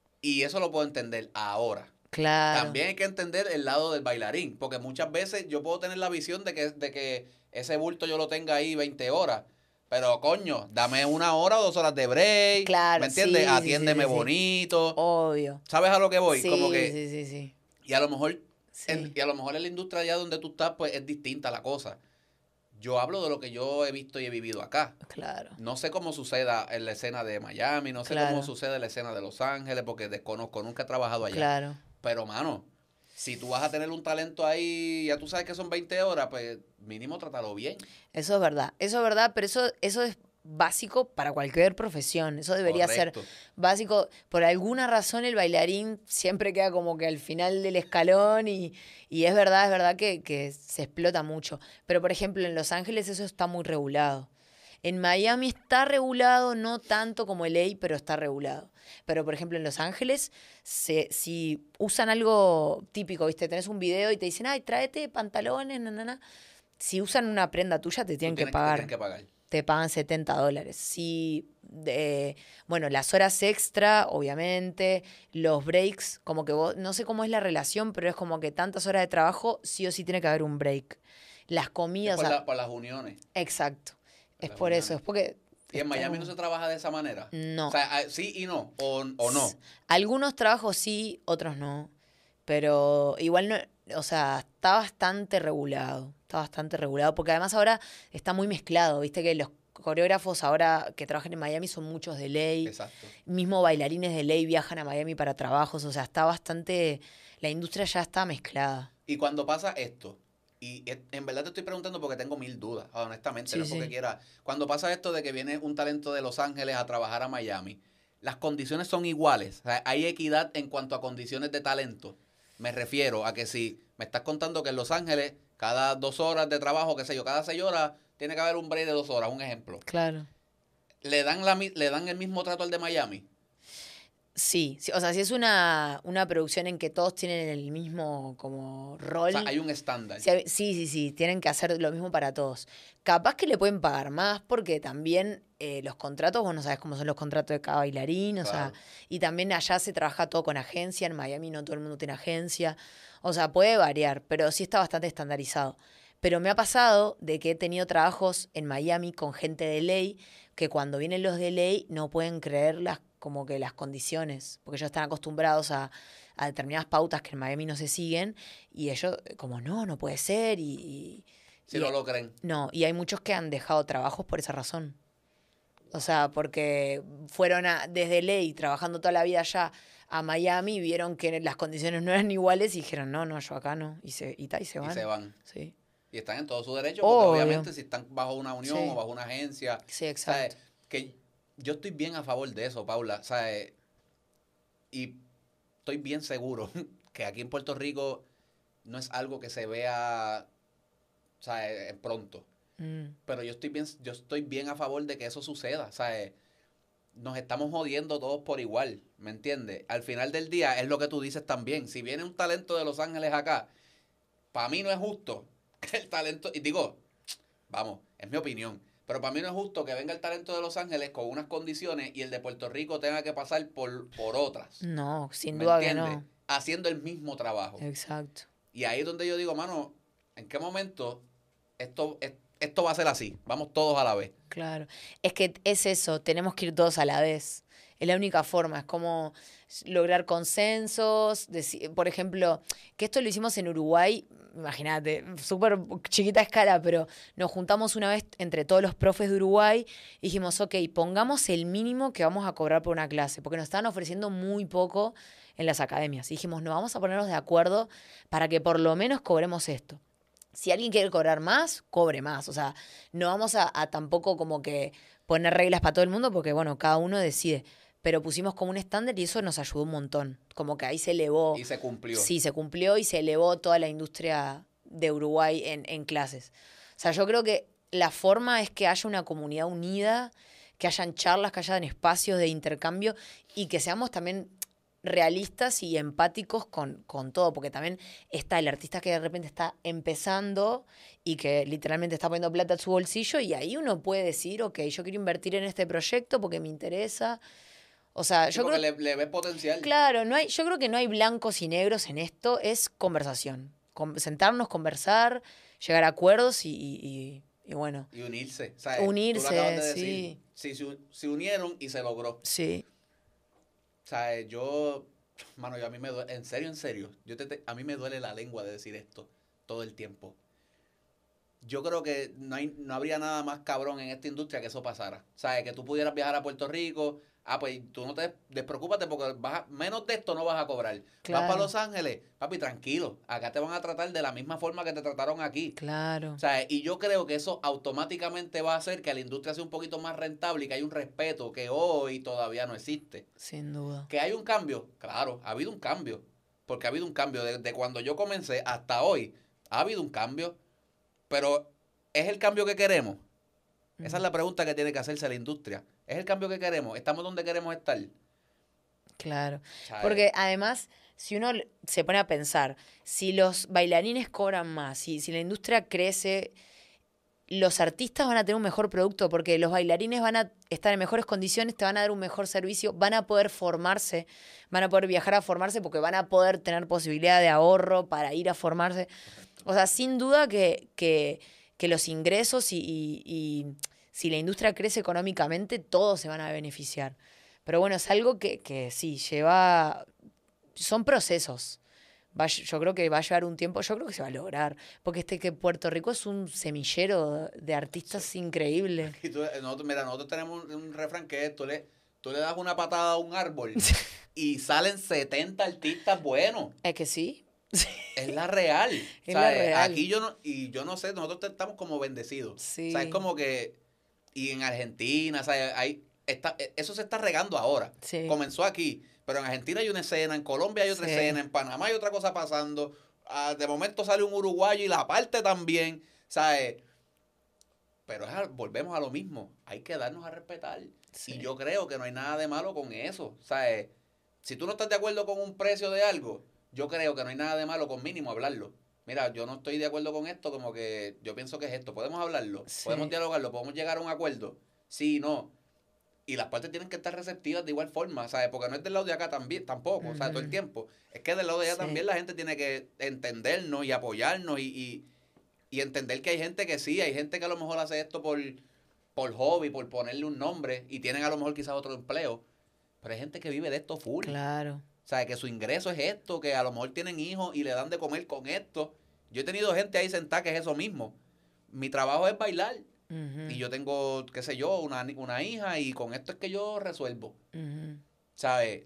Y eso lo puedo entender ahora. claro. También hay que entender el lado del bailarín, porque muchas veces yo puedo tener la visión de que, de que ese bulto yo lo tenga ahí veinte horas, pero coño, dame una hora o dos horas de break, Claro, ¿me entiendes? sí, sí, sí, Atiéndeme sí, sí. bonito, Obvio. ¿sabes a lo que voy? Sí, Como que, sí, sí, sí. y a lo mejor, Sí. en, y a lo mejor en la industria allá donde tú estás, pues es distinta la cosa. Yo hablo de lo que yo he visto y he vivido acá. Claro. No sé cómo suceda en la escena de Miami, no sé Claro. cómo sucede en la escena de Los Ángeles, porque desconozco, nunca he trabajado allá. Claro. Pero, mano, si tú vas a tener un talento ahí, ya tú sabes que son veinte horas, pues mínimo trátalo bien. Eso es verdad. Eso es verdad, pero eso, eso es básico para cualquier profesión. Eso debería Correcto. ser básico. Por alguna razón el bailarín siempre queda como que al final del escalón y, y es verdad, es verdad que, que se explota mucho. Pero, por ejemplo, en Los Ángeles eso está muy regulado. En Miami está regulado, no tanto como L A, pero está regulado. Pero, por ejemplo, en Los Ángeles, se, si usan algo típico, ¿viste? Tenés un video y te dicen, ay, tráete pantalones, na, na, na. Si usan una prenda tuya, te Tú tienen que tienes pagar. te tienes que pagar. Te pagan setenta dólares. Si, eh, bueno, las horas extra, obviamente, los breaks, como que vos, no sé cómo es la relación, pero es como que tantas horas de trabajo, sí o sí tiene que haber un break. Las Es comidas, por, o sea, la- por las uniones. exacto. Es las por eso, uniones. es porque... ¿Y en está- Miami no se trabaja de esa manera? No. O sea, ah, sí y no, o, o no. Algunos trabajos sí, otros no. Pero igual no, o sea, está bastante regulado. Está bastante regulado. Porque además ahora está muy mezclado. Viste que los coreógrafos ahora que trabajan en Miami son muchos de ley. Exacto. Mismo bailarines de ley viajan a Miami para trabajos. O sea, está bastante. La industria ya está mezclada. Y cuando pasa esto, y es- en verdad te estoy preguntando porque tengo mil dudas, honestamente, Sí, no es porque sí. quiera. Cuando pasa esto de que viene un talento de Los Ángeles a trabajar a Miami, las condiciones son iguales. O sea, hay equidad en cuanto a condiciones de talento. Me refiero a que si me estás contando que en Los Ángeles, cada dos horas de trabajo, qué sé yo, cada seis horas, tiene que haber un break de dos horas, un ejemplo. Claro. ¿Le dan, la, mi- le dan el mismo trato al de Miami? Sí, sí, o sea, si es una, una producción en que todos tienen el mismo como rol. O sea, hay un estándar. Si hay- Sí, sí, sí, tienen que hacer lo mismo para todos. Capaz que le pueden pagar más porque también eh, los contratos, vos no sabés cómo son los contratos de cada bailarín, o sea, Claro. y también allá se trabaja todo con agencia, en Miami no todo el mundo tiene agencia, o sea, puede variar, pero sí está bastante estandarizado. Pero me ha pasado de que he tenido trabajos en Miami con gente de ley que cuando vienen los de ley no pueden creer las, como que las condiciones, porque ellos están acostumbrados a, a determinadas pautas que en Miami no se siguen y ellos eh, como no, no puede ser y... y- Si y- no lo creen. no, y hay muchos que han dejado trabajos por esa razón. O sea, porque fueron a, desde ley trabajando toda la vida allá a Miami, vieron que las condiciones no eran iguales y dijeron, no, no, yo acá no. Y se, y, ta, y se van. Y se van. Sí, Y están en todo su derecho, porque Obvio. obviamente si están bajo una unión Sí. o bajo una agencia. sí, exacto. ¿Sabes? Que yo estoy bien a favor de eso, Paula. ¿Sabes? Y estoy bien seguro que aquí en Puerto Rico no es algo que se vea, ¿sabes? Pronto. Mm, Pero yo estoy bien, yo estoy bien a favor de que eso suceda. ¿Sabes? Nos estamos jodiendo todos por igual, ¿me entiendes? Al final del día es lo que tú dices también. Si viene un talento de Los Ángeles acá, para mí no es justo que el talento, y digo, vamos, es mi opinión, pero para mí no es justo que venga el talento de Los Ángeles con unas condiciones y el de Puerto Rico tenga que pasar por, por otras. no, sin ¿Me duda que entiendes? no. Haciendo el mismo trabajo. Exacto. Y ahí es donde yo digo, mano, ¿en qué momento esto, es- esto va a ser así? Vamos todos a la vez. Claro. Es que es eso, tenemos que ir todos a la vez. Es la única forma, es como lograr consensos. deci- Por ejemplo, que esto lo hicimos en Uruguay, imagínate, súper chiquita escala, pero nos juntamos una vez entre todos los profes de Uruguay y dijimos, ok, pongamos el mínimo que vamos a cobrar por una clase, porque nos estaban ofreciendo muy poco en las academias. Y dijimos, no, vamos a ponernos de acuerdo para que por lo menos cobremos esto. Si alguien quiere cobrar más, cobre más. O sea, no vamos a, a tampoco como que poner reglas para todo el mundo porque, bueno, cada uno decide. Pero pusimos como un estándar y eso nos ayudó un montón. Como que ahí se elevó. Y se cumplió. Sí, se cumplió y se elevó toda la industria de Uruguay en, en clases. O sea, yo creo que la forma es que haya una comunidad unida, que hayan charlas, que hayan espacios de intercambio y que seamos también realistas y empáticos con, con todo, porque también está el artista que de repente está empezando y que literalmente está poniendo plata en su bolsillo y ahí uno puede decir, ok, yo quiero invertir en este proyecto porque me interesa. O sea, Sí, yo porque creo, le, le ves potencial. claro, no hay, yo creo que no hay blancos y negros en esto, es conversación. Con- sentarnos, conversar, llegar a acuerdos y, y- y- y bueno, Y unirse. ¿Sabes? Unirse, Tú lo acabas de sí. decir. Sí, se, se unieron y se logró. sí, O sea, yo, mano, yo a mí me duele, en serio, en serio, yo te, te- a mí me duele la lengua de decir esto todo el tiempo. Yo creo que no, hay, no habría nada más cabrón en esta industria que eso pasara. O sea, que tú pudieras viajar a Puerto Rico, ah, pues tú no te despreocúpate porque vas a- menos de esto no vas a cobrar. Claro. Vas para Los Ángeles, papi, tranquilo, acá te van a tratar de la misma forma que te trataron aquí. claro. O sea, y yo creo que eso automáticamente va a hacer que la industria sea un poquito más rentable y que hay un respeto que hoy todavía no existe. Sin duda. ¿Que hay un cambio? Claro, ha habido un cambio. Porque ha habido un cambio. Desde cuando yo comencé hasta hoy, ha habido un cambio. Pero, ¿es el cambio que queremos? Esa es la pregunta que tiene que hacerse la industria. ¿Es el cambio que queremos? ¿Estamos donde queremos estar? Claro. ¿Sabes? Porque además, si uno l- se pone a pensar, si los bailarines cobran más, si, si la industria crece, los artistas van a tener un mejor producto porque los bailarines van a estar en mejores condiciones, te van a dar un mejor servicio, van a poder formarse, van a poder viajar a formarse porque van a poder tener posibilidad de ahorro para ir a formarse. O sea, sin duda que, que, que los ingresos y, y- y si la industria crece económicamente, todos se van a beneficiar. Pero bueno, es algo que, que sí, lleva... Son procesos. Va a ll- yo creo que va a llevar un tiempo, yo creo que se va a lograr. Porque este que Puerto Rico es un semillero de artistas increíble. Y tú- nosotros, mira, nosotros tenemos un, un refrán que es, tú le, tú le das una patada a un árbol y salen setenta artistas buenos. Es que sí. Es la real. Es O sea, la real. Aquí yo no, y yo no sé, nosotros te- estamos como bendecidos. Sí. O sea, es como que, y en Argentina, o sea, hay, está, eso se está regando ahora. Sí. Comenzó aquí, pero en Argentina hay una escena, en Colombia hay otra Sí. escena, en Panamá hay otra cosa pasando. Ah, de momento sale un uruguayo y la parte también, ¿sabes? Pero es a- volvemos a lo mismo, hay que darnos a respetar. Sí. Y yo creo que no hay nada de malo con eso, ¿sabes? si tú no estás de acuerdo con un precio de algo, yo creo que no hay nada de malo con mínimo hablarlo. Mira, yo no estoy de acuerdo con esto, como que yo pienso que es esto. ¿Podemos hablarlo? Sí. ¿Podemos dialogarlo? ¿Podemos llegar a un acuerdo? Sí, no. Y las partes tienen que estar receptivas de igual forma, ¿sabes? Porque no es del lado de acá también, tampoco, o sea, todo el tiempo. Es que del lado de allá Sí. también la gente tiene que entendernos y apoyarnos y, y, y entender que hay gente que sí, hay gente que a lo mejor hace esto por, por hobby, por ponerle un nombre y tienen a lo mejor quizás otro empleo. Pero hay gente que vive de esto full. Claro. O sea, que su ingreso es esto, que a lo mejor tienen hijos y le dan de comer con esto. Yo he tenido gente ahí sentada que es eso mismo. Mi trabajo es bailar. Uh-huh. Y yo tengo, qué sé yo, una, una hija y con esto es que yo resuelvo. Uh-huh. ¿Sabes?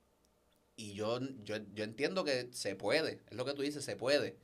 Y yo, yo, yo entiendo que se puede. Es lo que tú dices, se puede.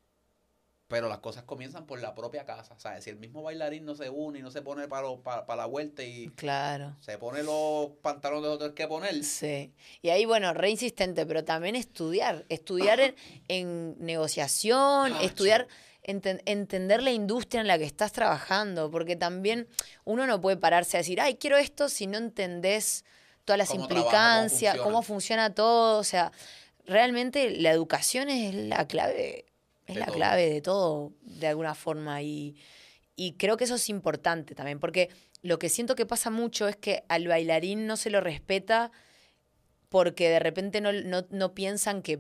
Pero las cosas comienzan por la propia casa. ¿Sabes? Si el mismo bailarín no se une y no se pone para, para, para la vuelta y Claro. se pone los pantalones de otros que poner. Sí. Y ahí, bueno, re insistente, pero también estudiar. Estudiar en, en negociación, Ah, estudiar, enten- entender la industria en la que estás trabajando, porque también uno no puede pararse a decir, ay, quiero esto si no entendés todas las Cómo trabaja, cómo implicancias, funciona. cómo funciona todo. O sea, realmente la educación es la clave, es De la todo. clave de todo, de alguna forma. Y, y creo que eso es importante también, porque lo que siento que pasa mucho es que al bailarín no se lo respeta porque de repente no, no, no piensan que,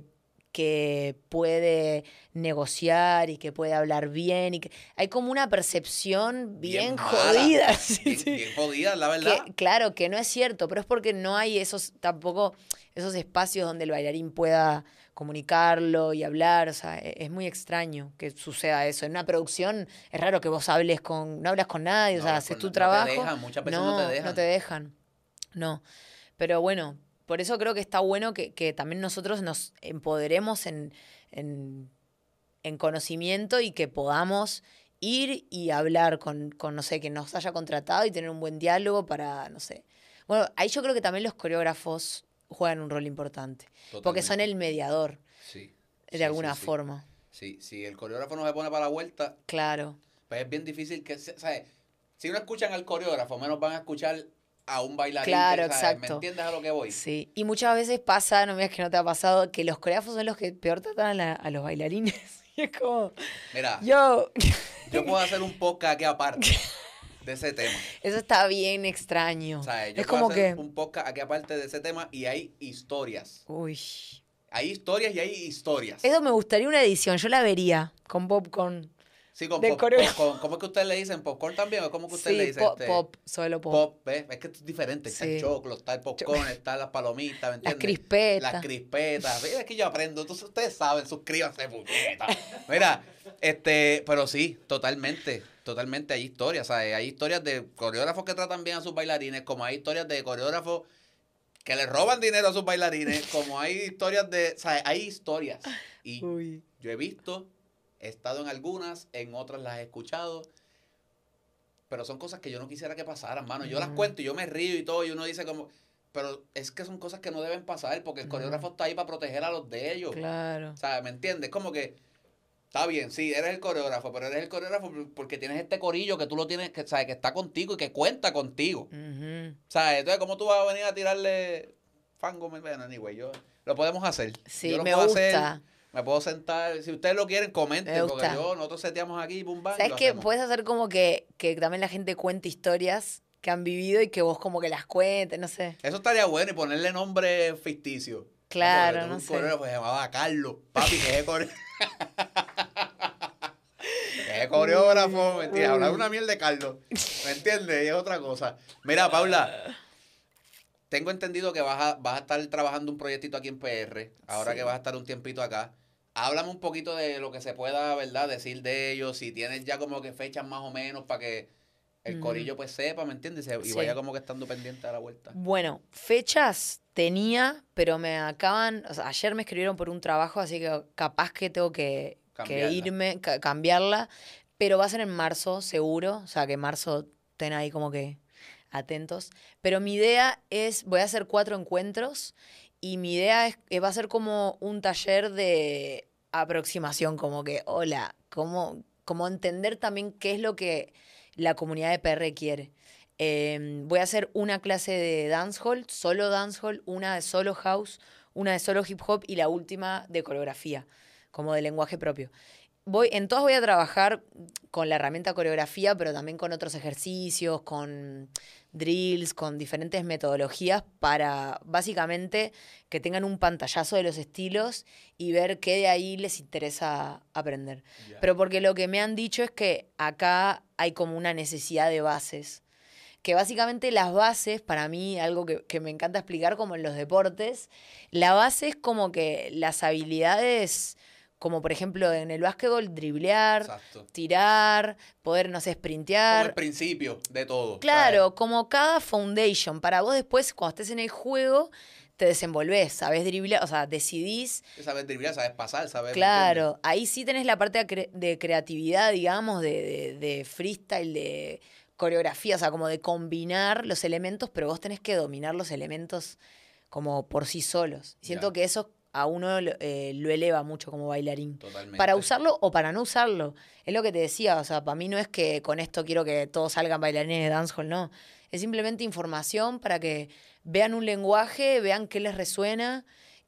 que puede negociar y que puede hablar bien. Y que hay como una percepción bien, mala. jodida. Sí, Bien, sí. bien jodida, la verdad. Que, claro, que no es cierto, pero es porque no hay esos, tampoco esos espacios donde el bailarín pueda comunicarlo y hablar. O sea, e- es muy extraño que suceda eso. En una producción es raro que vos hables con, no hablas con nadie, No o sea, hablas haces con tu na- no te trabajo. dejan, muchas veces no te dejan. No te dejan. No. Pero bueno, por eso creo que está bueno que, que también nosotros nos empoderemos en, en, en conocimiento y que podamos ir y hablar con, con, no sé, que nos haya contratado y tener un buen diálogo para, no sé. Bueno, ahí yo creo que también los coreógrafos juegan un rol importante. Porque son Totalmente. el mediador, Sí. de sí, alguna sí, sí. forma. Sí, si el coreógrafo no se pone para la vuelta, Claro. pues es bien difícil que, se- ¿sabes? Si no escuchan al coreógrafo, menos van a escuchar a un bailarín. Claro, que, ¿sabes? ¿Me exacto. entiendes a lo que voy? Sí. Y muchas veces pasa, no me digas que no te ha pasado, que los coreógrafos son los que peor tratan a, la- a los bailarines. Y es como, Mira, yo, yo puedo hacer un podcast aquí aparte de ese tema. eso está bien extraño. ¿Sabes? Yo Es puedo como hacer que, un podcast aquí aparte de ese tema y hay historias. uy. Hay historias y hay historias. Eso me gustaría una edición, yo la vería con popcorn. Sí, con de pop, coreógrafo. con- ¿cómo es que ustedes le dicen? ¿Popcorn también? ¿O cómo que usted Sí, le dice? pop, este? pop, solo pop. Pop, ¿ves? Es que esto es diferente. Está Sí. el choclo, está el popcorn, están las palomitas, ¿me entiendes? crispetas. Las crispetas. Mira, es que yo aprendo. Entonces, ustedes saben, suscríbanse, puñeta. Mira, este, pero sí, totalmente, totalmente hay historias, ¿sabes? Hay historias de coreógrafos que tratan bien a sus bailarines, como hay historias de coreógrafos que le roban dinero a sus bailarines, como hay historias de, ¿sabes? Hay historias. Y Uy. yo he visto, he estado en algunas, en otras las he escuchado, pero son cosas que yo no quisiera que pasaran, mano. Yo las Ujú. cuento y yo me río y todo, y uno dice como, pero es que son cosas que no deben pasar, porque el Ujú. coreógrafo está ahí para proteger a los de ellos. Claro. O sea, ¿me entiendes? Como que, está bien, sí, eres el coreógrafo, pero eres el coreógrafo porque tienes este corillo que tú lo tienes, que, ¿sabes? Que está contigo y que cuenta contigo. Ujú. ¿Sabes? Entonces, ¿cómo tú vas a venir a tirarle fango? Bueno, anyway, yo, lo podemos hacer. Sí, Yo lo me puedo gusta. hacer, me puedo sentar. Si ustedes lo quieren, comenten, Me porque gusta. yo, nosotros seteamos aquí, boom, bang, y ¿Sabes lo qué? hacemos. Puedes hacer como que, que también la gente cuente historias que han vivido y que vos como que las cuentes, no sé. Eso estaría bueno y ponerle nombre ficticio. Claro, Porque no un sé. coreógrafo se llamaba Carlos, papi, que es coreógrafo. Es coreógrafo, mentira, hablar una mierda de Carlos. ¿Me entiendes? Y es otra cosa. Mira, Paula, tengo entendido que vas a, vas a estar trabajando un proyectito aquí en P R, ahora Sí. que vas a estar un tiempito acá. Háblame un poquito de lo que se pueda, ¿verdad? Decir de ellos, si tienes ya como que fechas más o menos para que el Ujú. corillo pues sepa, ¿me entiendes? Y se- Y Sí. vaya como que estando pendiente a la vuelta. Bueno, fechas tenía, pero me acaban, o sea, ayer me escribieron por un trabajo, así que capaz que tengo que, que Cambiarla. irme, ca- cambiarla, pero va a ser en marzo, seguro, o sea, que en marzo estén ahí como que atentos. Pero mi idea es, voy a hacer cuatro encuentros y mi idea es, eh, va a ser como un taller de aproximación, como que, hola, como, como entender también qué es lo que la comunidad de P R quiere. Eh, voy a hacer una clase de dancehall, solo dancehall, una de solo house, una de solo hip hop y la última de coreografía, como de lenguaje propio. Voy, en todas voy a trabajar con la herramienta coreografía, pero también con otros ejercicios, con drills, con diferentes metodologías para básicamente que tengan un pantallazo de los estilos y ver qué de ahí les interesa aprender. Ya. Pero porque lo que me han dicho es que acá hay como una necesidad de bases. Que básicamente las bases, para mí, algo que, que me encanta explicar como en los deportes, la base es como que las habilidades, como por ejemplo en el básquetbol, driblear, Exacto. tirar, poder, no sé, Como sprintear. el principio de todo. Claro, ¿sabes? como cada foundation. Para vos después, cuando estés en el juego, te desenvolvés, sabés driblear, o sea, decidís. Sabes driblar, sabes pasar, sabes... ¿me Claro, ahí sí tenés la parte de, cre- de creatividad, digamos, de, de, de freestyle, de coreografía, o sea, como de combinar los elementos, pero vos tenés que dominar los elementos como por sí solos. Siento Ya. que eso a uno lo, eh, lo eleva mucho como bailarín. Totalmente. Para usarlo o para no usarlo. Es lo que te decía, o sea, para mí no es que con esto quiero que todos salgan bailarines de dancehall, no. Es simplemente información para que vean un lenguaje, vean qué les resuena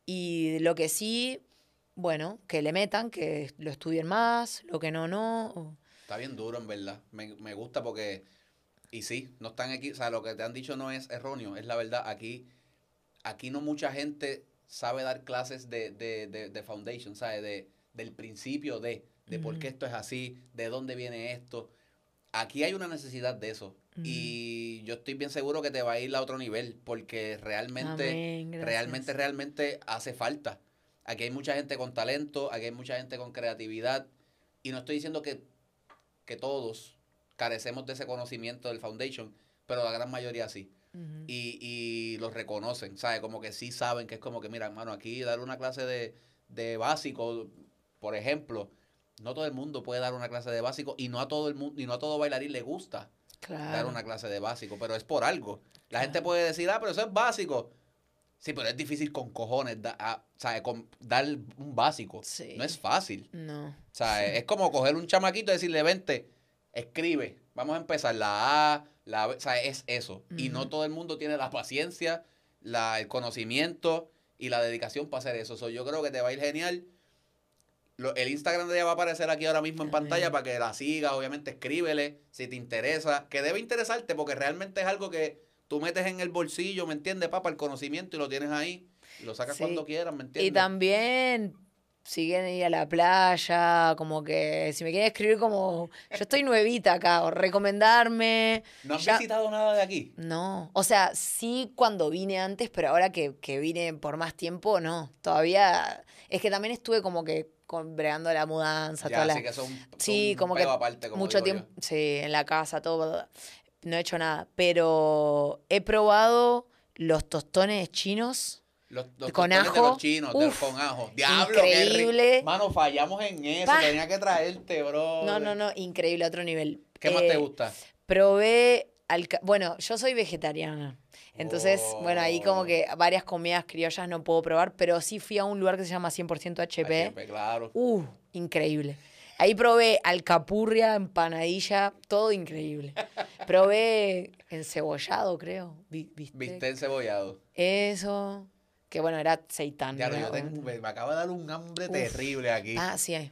y lo que sí, bueno, que le metan, que lo estudien más, lo que no, no. o- Está bien duro, en verdad. Me, me gusta porque... Y sí, no están aquí... O sea, lo que te han dicho no es erróneo, es la verdad. Aquí, aquí no mucha gente sabe dar clases de, de, de, de foundation, ¿sabes? De, del principio de, de por qué Ujú. esto es así, de dónde viene esto. Aquí hay una necesidad de eso. Ujú. Y yo estoy bien seguro que te va a ir a otro nivel porque realmente, Amén, gracias. realmente, realmente hace falta. Aquí hay mucha gente con talento, aquí hay mucha gente con creatividad. Y no estoy diciendo que, que todos carecemos de ese conocimiento del foundation, pero la gran mayoría sí. Ujú. Y, y los reconocen, ¿sabes? Como que sí saben que es como que, mira, hermano, aquí dar una clase de, de básico, por ejemplo, no todo el mundo puede dar una clase de básico y no a todo el mundo, y no a todo bailarín le gusta dar Claro. una clase de básico, pero es por algo. La gente Claro. puede decir, ah, pero eso es básico. Sí, pero es difícil con cojones da- ah, ¿sabes? Con, dar un básico. Sí. No es fácil. No. O sea, es como coger un chamaquito y decirle, vente, escribe, vamos a empezar la A, la B, o sea, es eso. Y no Ujú. todo el mundo tiene la paciencia, la, el conocimiento y la dedicación para hacer eso. So, yo creo que te va a ir genial. Lo- el Instagram de ella va a aparecer aquí ahora mismo en Amén. pantalla para que la sigas, obviamente escríbele si te interesa, que debe interesarte porque realmente es algo que tú metes en el bolsillo, ¿me entiendes, papá? El conocimiento y lo tienes ahí y lo sacas Sí. cuando quieras, ¿me Y entiendes? también, si quieren ir a la playa, como que si me quieren escribir como, yo estoy nuevita acá, o recomendarme. ¿No has ya- visitado nada de aquí? No, o sea, sí cuando vine antes, pero ahora que, que vine por más tiempo, no. Todavía, es que también estuve como que con, bregando la mudanza, Ya, toda la... así que son, son Sí, un como que peo aparte, como mucho digo tiempo, yo. sí, en la casa, todo. No he hecho nada, pero he probado los tostones chinos. Los, los Con tostones de ajo, los chinos, de- uf, con ajo. Diablo, qué increíble. rico. Mano, fallamos en eso. Pa. Tenía que traerte, bro. No, no, no, increíble, otro nivel. ¿Qué más te Eh, gusta? Probé, alca- bueno, yo soy vegetariana. Entonces, bueno, ahí como Oh. que varias comidas criollas no puedo probar, pero sí fui a un lugar que se llama cien por ciento H P. H P, claro. Uh, increíble. Ahí probé alcapurria, empanadilla, todo increíble. Probé encebollado, creo. bi- bistec. Viste encebollado. Eso. Que bueno, era seitán. Diablo, era yo tengo- como- me, me acaba de dar un hambre Uf. terrible aquí. Ah, sí hay.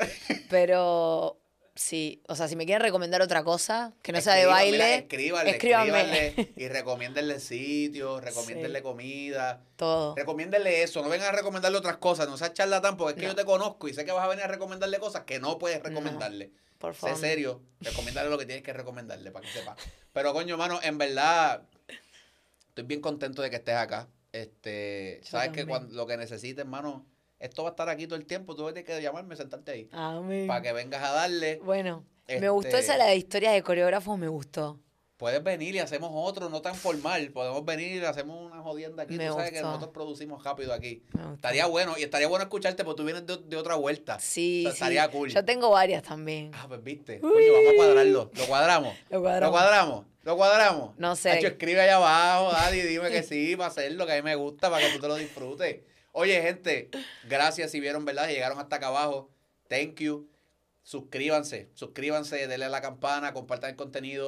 Pero sí, o sea, si me quieren recomendar otra cosa que no sea de Escríbanmela, baile, escríbanle, escríbanme. escríbanle y recomiéndenle sitios, recomiéndenle Sí. comida. Todo. Recomiéndenle eso, no vengan a recomendarle otras cosas, no seas charlatán porque es que No. yo te conozco y sé que vas a venir a recomendarle cosas que no puedes No. recomendarle. Por Sé favor. serio, recomendarle lo que tienes que recomendarle para que sepa. Pero coño, mano, en verdad estoy bien contento de que estés acá. Este, Yo sabes que también. cuando lo que necesites, mano, esto va a estar aquí todo el tiempo, tú tienes que llamarme, sentarte ahí Amén. para que vengas a darle. Bueno, Este- me gustó esa, la de historias de coreógrafos, me gustó. Puedes venir y hacemos otro, no tan formal. Podemos venir y hacemos una jodienda aquí. Me Tú sabes que gustó. nosotros producimos rápido aquí. Me gustó. Estaría bueno, y estaría bueno escucharte porque tú vienes de, de otra vuelta. Sí, O sea, sí. estaría cool. Yo tengo varias también. Ah, pues viste. Coño, vamos a cuadrarlo. ¿Lo cuadramos? Lo ¿Lo cuadramos. cuadramos? ¿Lo cuadramos? No sé. Hacho, escribe allá abajo, dale, y dime que sí, para hacerlo, que a mí me gusta, para que tú te lo disfrutes. Oye, gente, gracias si vieron, ¿verdad? Y llegaron hasta acá abajo. Thank you. Suscríbanse, suscríbanse, denle a la campana, compartan el contenido,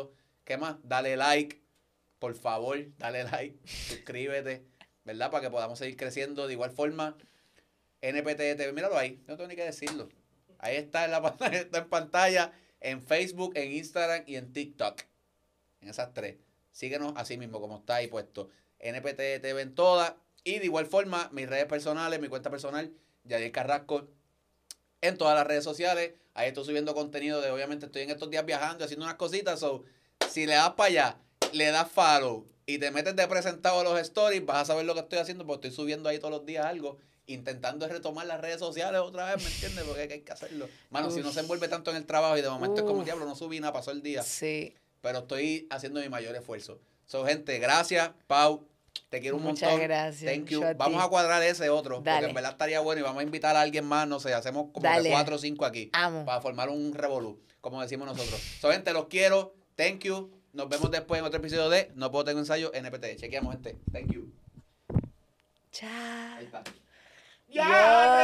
¿Qué más? Dale like, por favor, dale like, suscríbete, ¿verdad? Para que podamos seguir creciendo. De igual forma, N P T T V, míralo ahí, no tengo ni que decirlo. Ahí está en la pantalla, está en pantalla, en Facebook, en Instagram y en TikTok. En esas tres. Síguenos así mismo, como está ahí puesto. N P T T V en todas. Y de igual forma, mis redes personales, mi cuenta personal, Yadiel Carrasco, en todas las redes sociales. Ahí estoy subiendo contenido de, obviamente, estoy en estos días viajando, haciendo unas cositas. So, si le das para allá, le das follow y te metes de presentado a los stories, vas a saber lo que estoy haciendo, porque estoy subiendo ahí todos los días algo, intentando retomar las redes sociales otra vez, ¿me entiendes? Porque hay que hacerlo. Mano, Uf. si no se envuelve tanto en el trabajo y de momento Uf. es como, diablo, no subí nada, pasó el día. Sí. Pero estoy haciendo mi mayor esfuerzo. So, gente, gracias, Pau. Te quiero un Muchas montón. gracias. Thank you. A vamos ti. a cuadrar ese otro, Dale. porque en verdad estaría bueno y vamos a invitar a alguien más, no sé, hacemos como Dale. de cuatro o cinco aquí. Amo. Para formar un revolú, como decimos nosotros. So, gente, los quiero. Thank you. Nos vemos después en otro episodio de No Puedo Tengo Ensayo N P T. Chequeamos, gente. Thank you. Chao. Ahí está. ¡Ya!